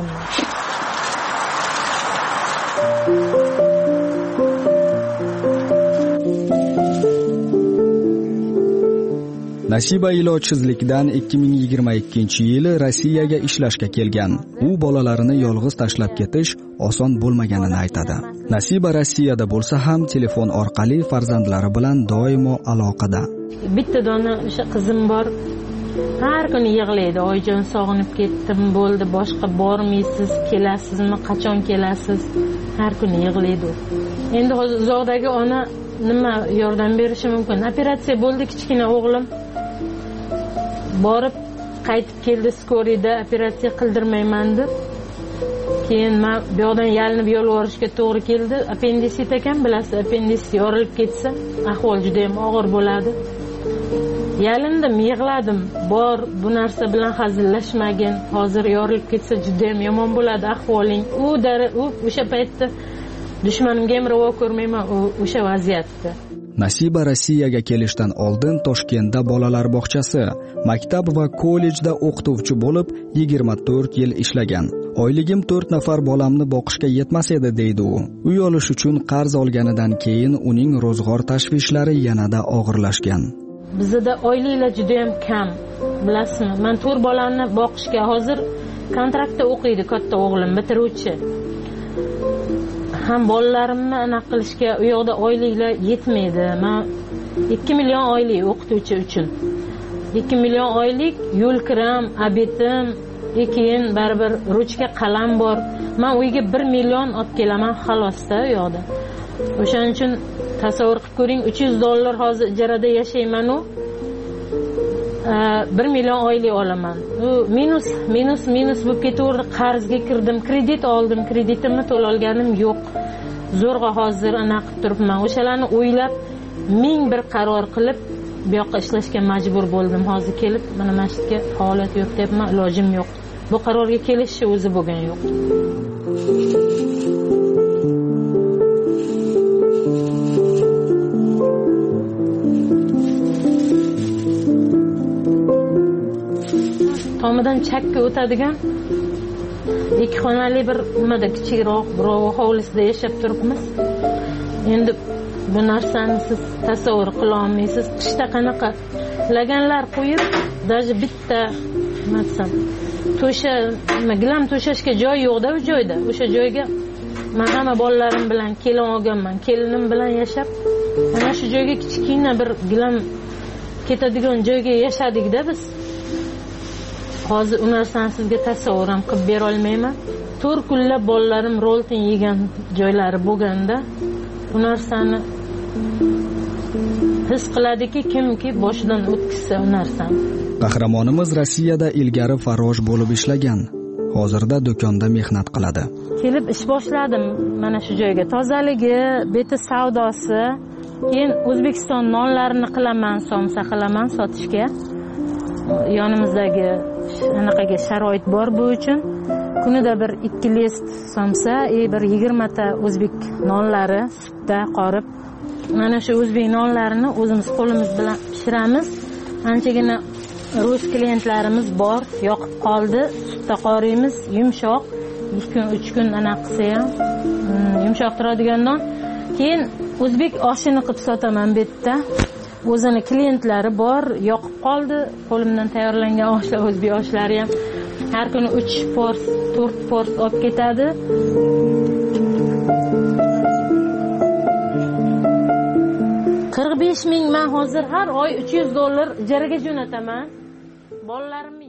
Nasiba ilojsizlikdan 2022-yili Rossiyaga ishlashga kelgan. U bolalarini yolg'iz tashlab ketish oson bo'lmaganini aytadi. Nasiba Rossiyada bo'lsa ham telefon orqali farzandlari bilan doimo aloqada. Bitta dona o'sha qizim bor. Har kuni yig'laydi. Oyjon sog'inib ketdim, bo'ldi, boshqa bormaysiz, kelasizmi, qachon kelasiz? Har kuni yig'laydi. Endi hozir uzoqdagi ona nima yordam berishi mumkin? Operatsiya bo'ldi kichkina o'g'lim. Borib qaytib keldi skorida, operatsiya qildirmayman deb. Keyin men bu yoqdan yalinib yolvorishga to'g'ri keldi. Appendisit ekan, bilasiz, appendisit yorilib ketsa, ahvol juda ham og'ir bo'ladi. Yalindim, yig'ladim. Bor, bu narsa bilan hazillashmagin. Hozir yorilib ketsa juda ham yomon bo'ladi ahvoling. U o'sha paytda dushmanimga ham ravo ko'rmayman o'sha vaziyatda. Nasiba Rossiyaga kelishdan oldin Toshkentda bolalar bog'chasi, maktab va kollejda o'qituvchi bo'lib 24 yil ishlagan. Oyligim 4 nafar bolamni boqishga yetmas edi deydi u. Uy olish uchun qarz olganidan keyin uning ro'zg'or tashvishlari yanada og'irlashgan. Bizda oyliklar juda ham kam. Bilasizmi? Men 4 bolani boqishga hozir kontraktda o'qiydi katta o'g'lim, bitiruvchi. Ham bolalarimni aniq qilishga u yoqda oyliklar yetmaydi. Men 2 million oylik o'qituvchi uchun. 2 million oylik yo'l kiram, obetim, keyin baribir ruchka qalam bor. Men uyga 1 million olib kelaman xalosda u yoqda. O'shaning uchun tasavvur qilib ko'ring, $300 hozir ijarada yashayman u. 1 million oylik olaman. U minus bo'lib ketaverdi. Qarzga kirdim, kredit oldim, kreditimni to'la olganim yo'q. Zo'rg'a hozir aniq qilib turibman. O'shalarni o'ylab, ming bir qaror qilib, bu yoqqa ishlashga majbur bo'ldim. Hozir kelib, mana masjidga faoliyat yurityapman, ilojim yo'q. Bu qarorga kelishni o'zi bo'lgan yo'q. Tomidan chakka o'tadigan 2 xonali bir nimada kichikroq bir hovlisida yashab turibmiz. Endi bu narsani siz tasavvur qila olmaysiz. Qishda qanaqa laganlar qo'yib, даже bitta matsam gilam to'shashga joy yo'qda u joyda. O'sha joyga men hamma bolalarim bilan kelin olganman. Kelinim bilan yashab, mana shu joyga kichkina bir gilam ketadigan joyga yashadik-da biz. Hozir u narsani sizga tasavvur ham qilib bera olmayman. 4 kunlab bolalarim roltin yegan joylari bo'lganda, u narsani his qiladiki, kimki boshidan o'tkazsa u narsani. Qahramonimiz Rossiyada ilgari farrosh bo'lib ishlagan. Hozirda do'konda mehnat qiladi. Kelib ish boshladim mana shu joyga. Tozaligi, beti savdosi, keyin O'zbekiston nonlarini qilaman, somsa qilaman sotishga. Yonimizdagi anaqaga sharoit bor bu uchun. Kunida bir 2 list somsa, bir 20 ta o'zbek nonlari sutda qorib, mana shu o'zbek nonlarini o'zimiz qo'limiz bilan pishiramiz. Anchagina rus klientlarimiz bor, yoqib qoldi, sutda qoriymiz, yumshoq, 2 kun 3 kun anaqa qilsa ham yumshoq turadigandan keyin o'zbek oshini qilib sotaman bu yerda. O'zini klientlari bor, yoqib qoldi, qo'limdan tayyorlangan oshlar, o'zbek oshlari ham har kuni 3 pors, 4 pors olib ketadi. 5 ming man hozir har oy $300 ijaraga jo'nataman. Bolalarim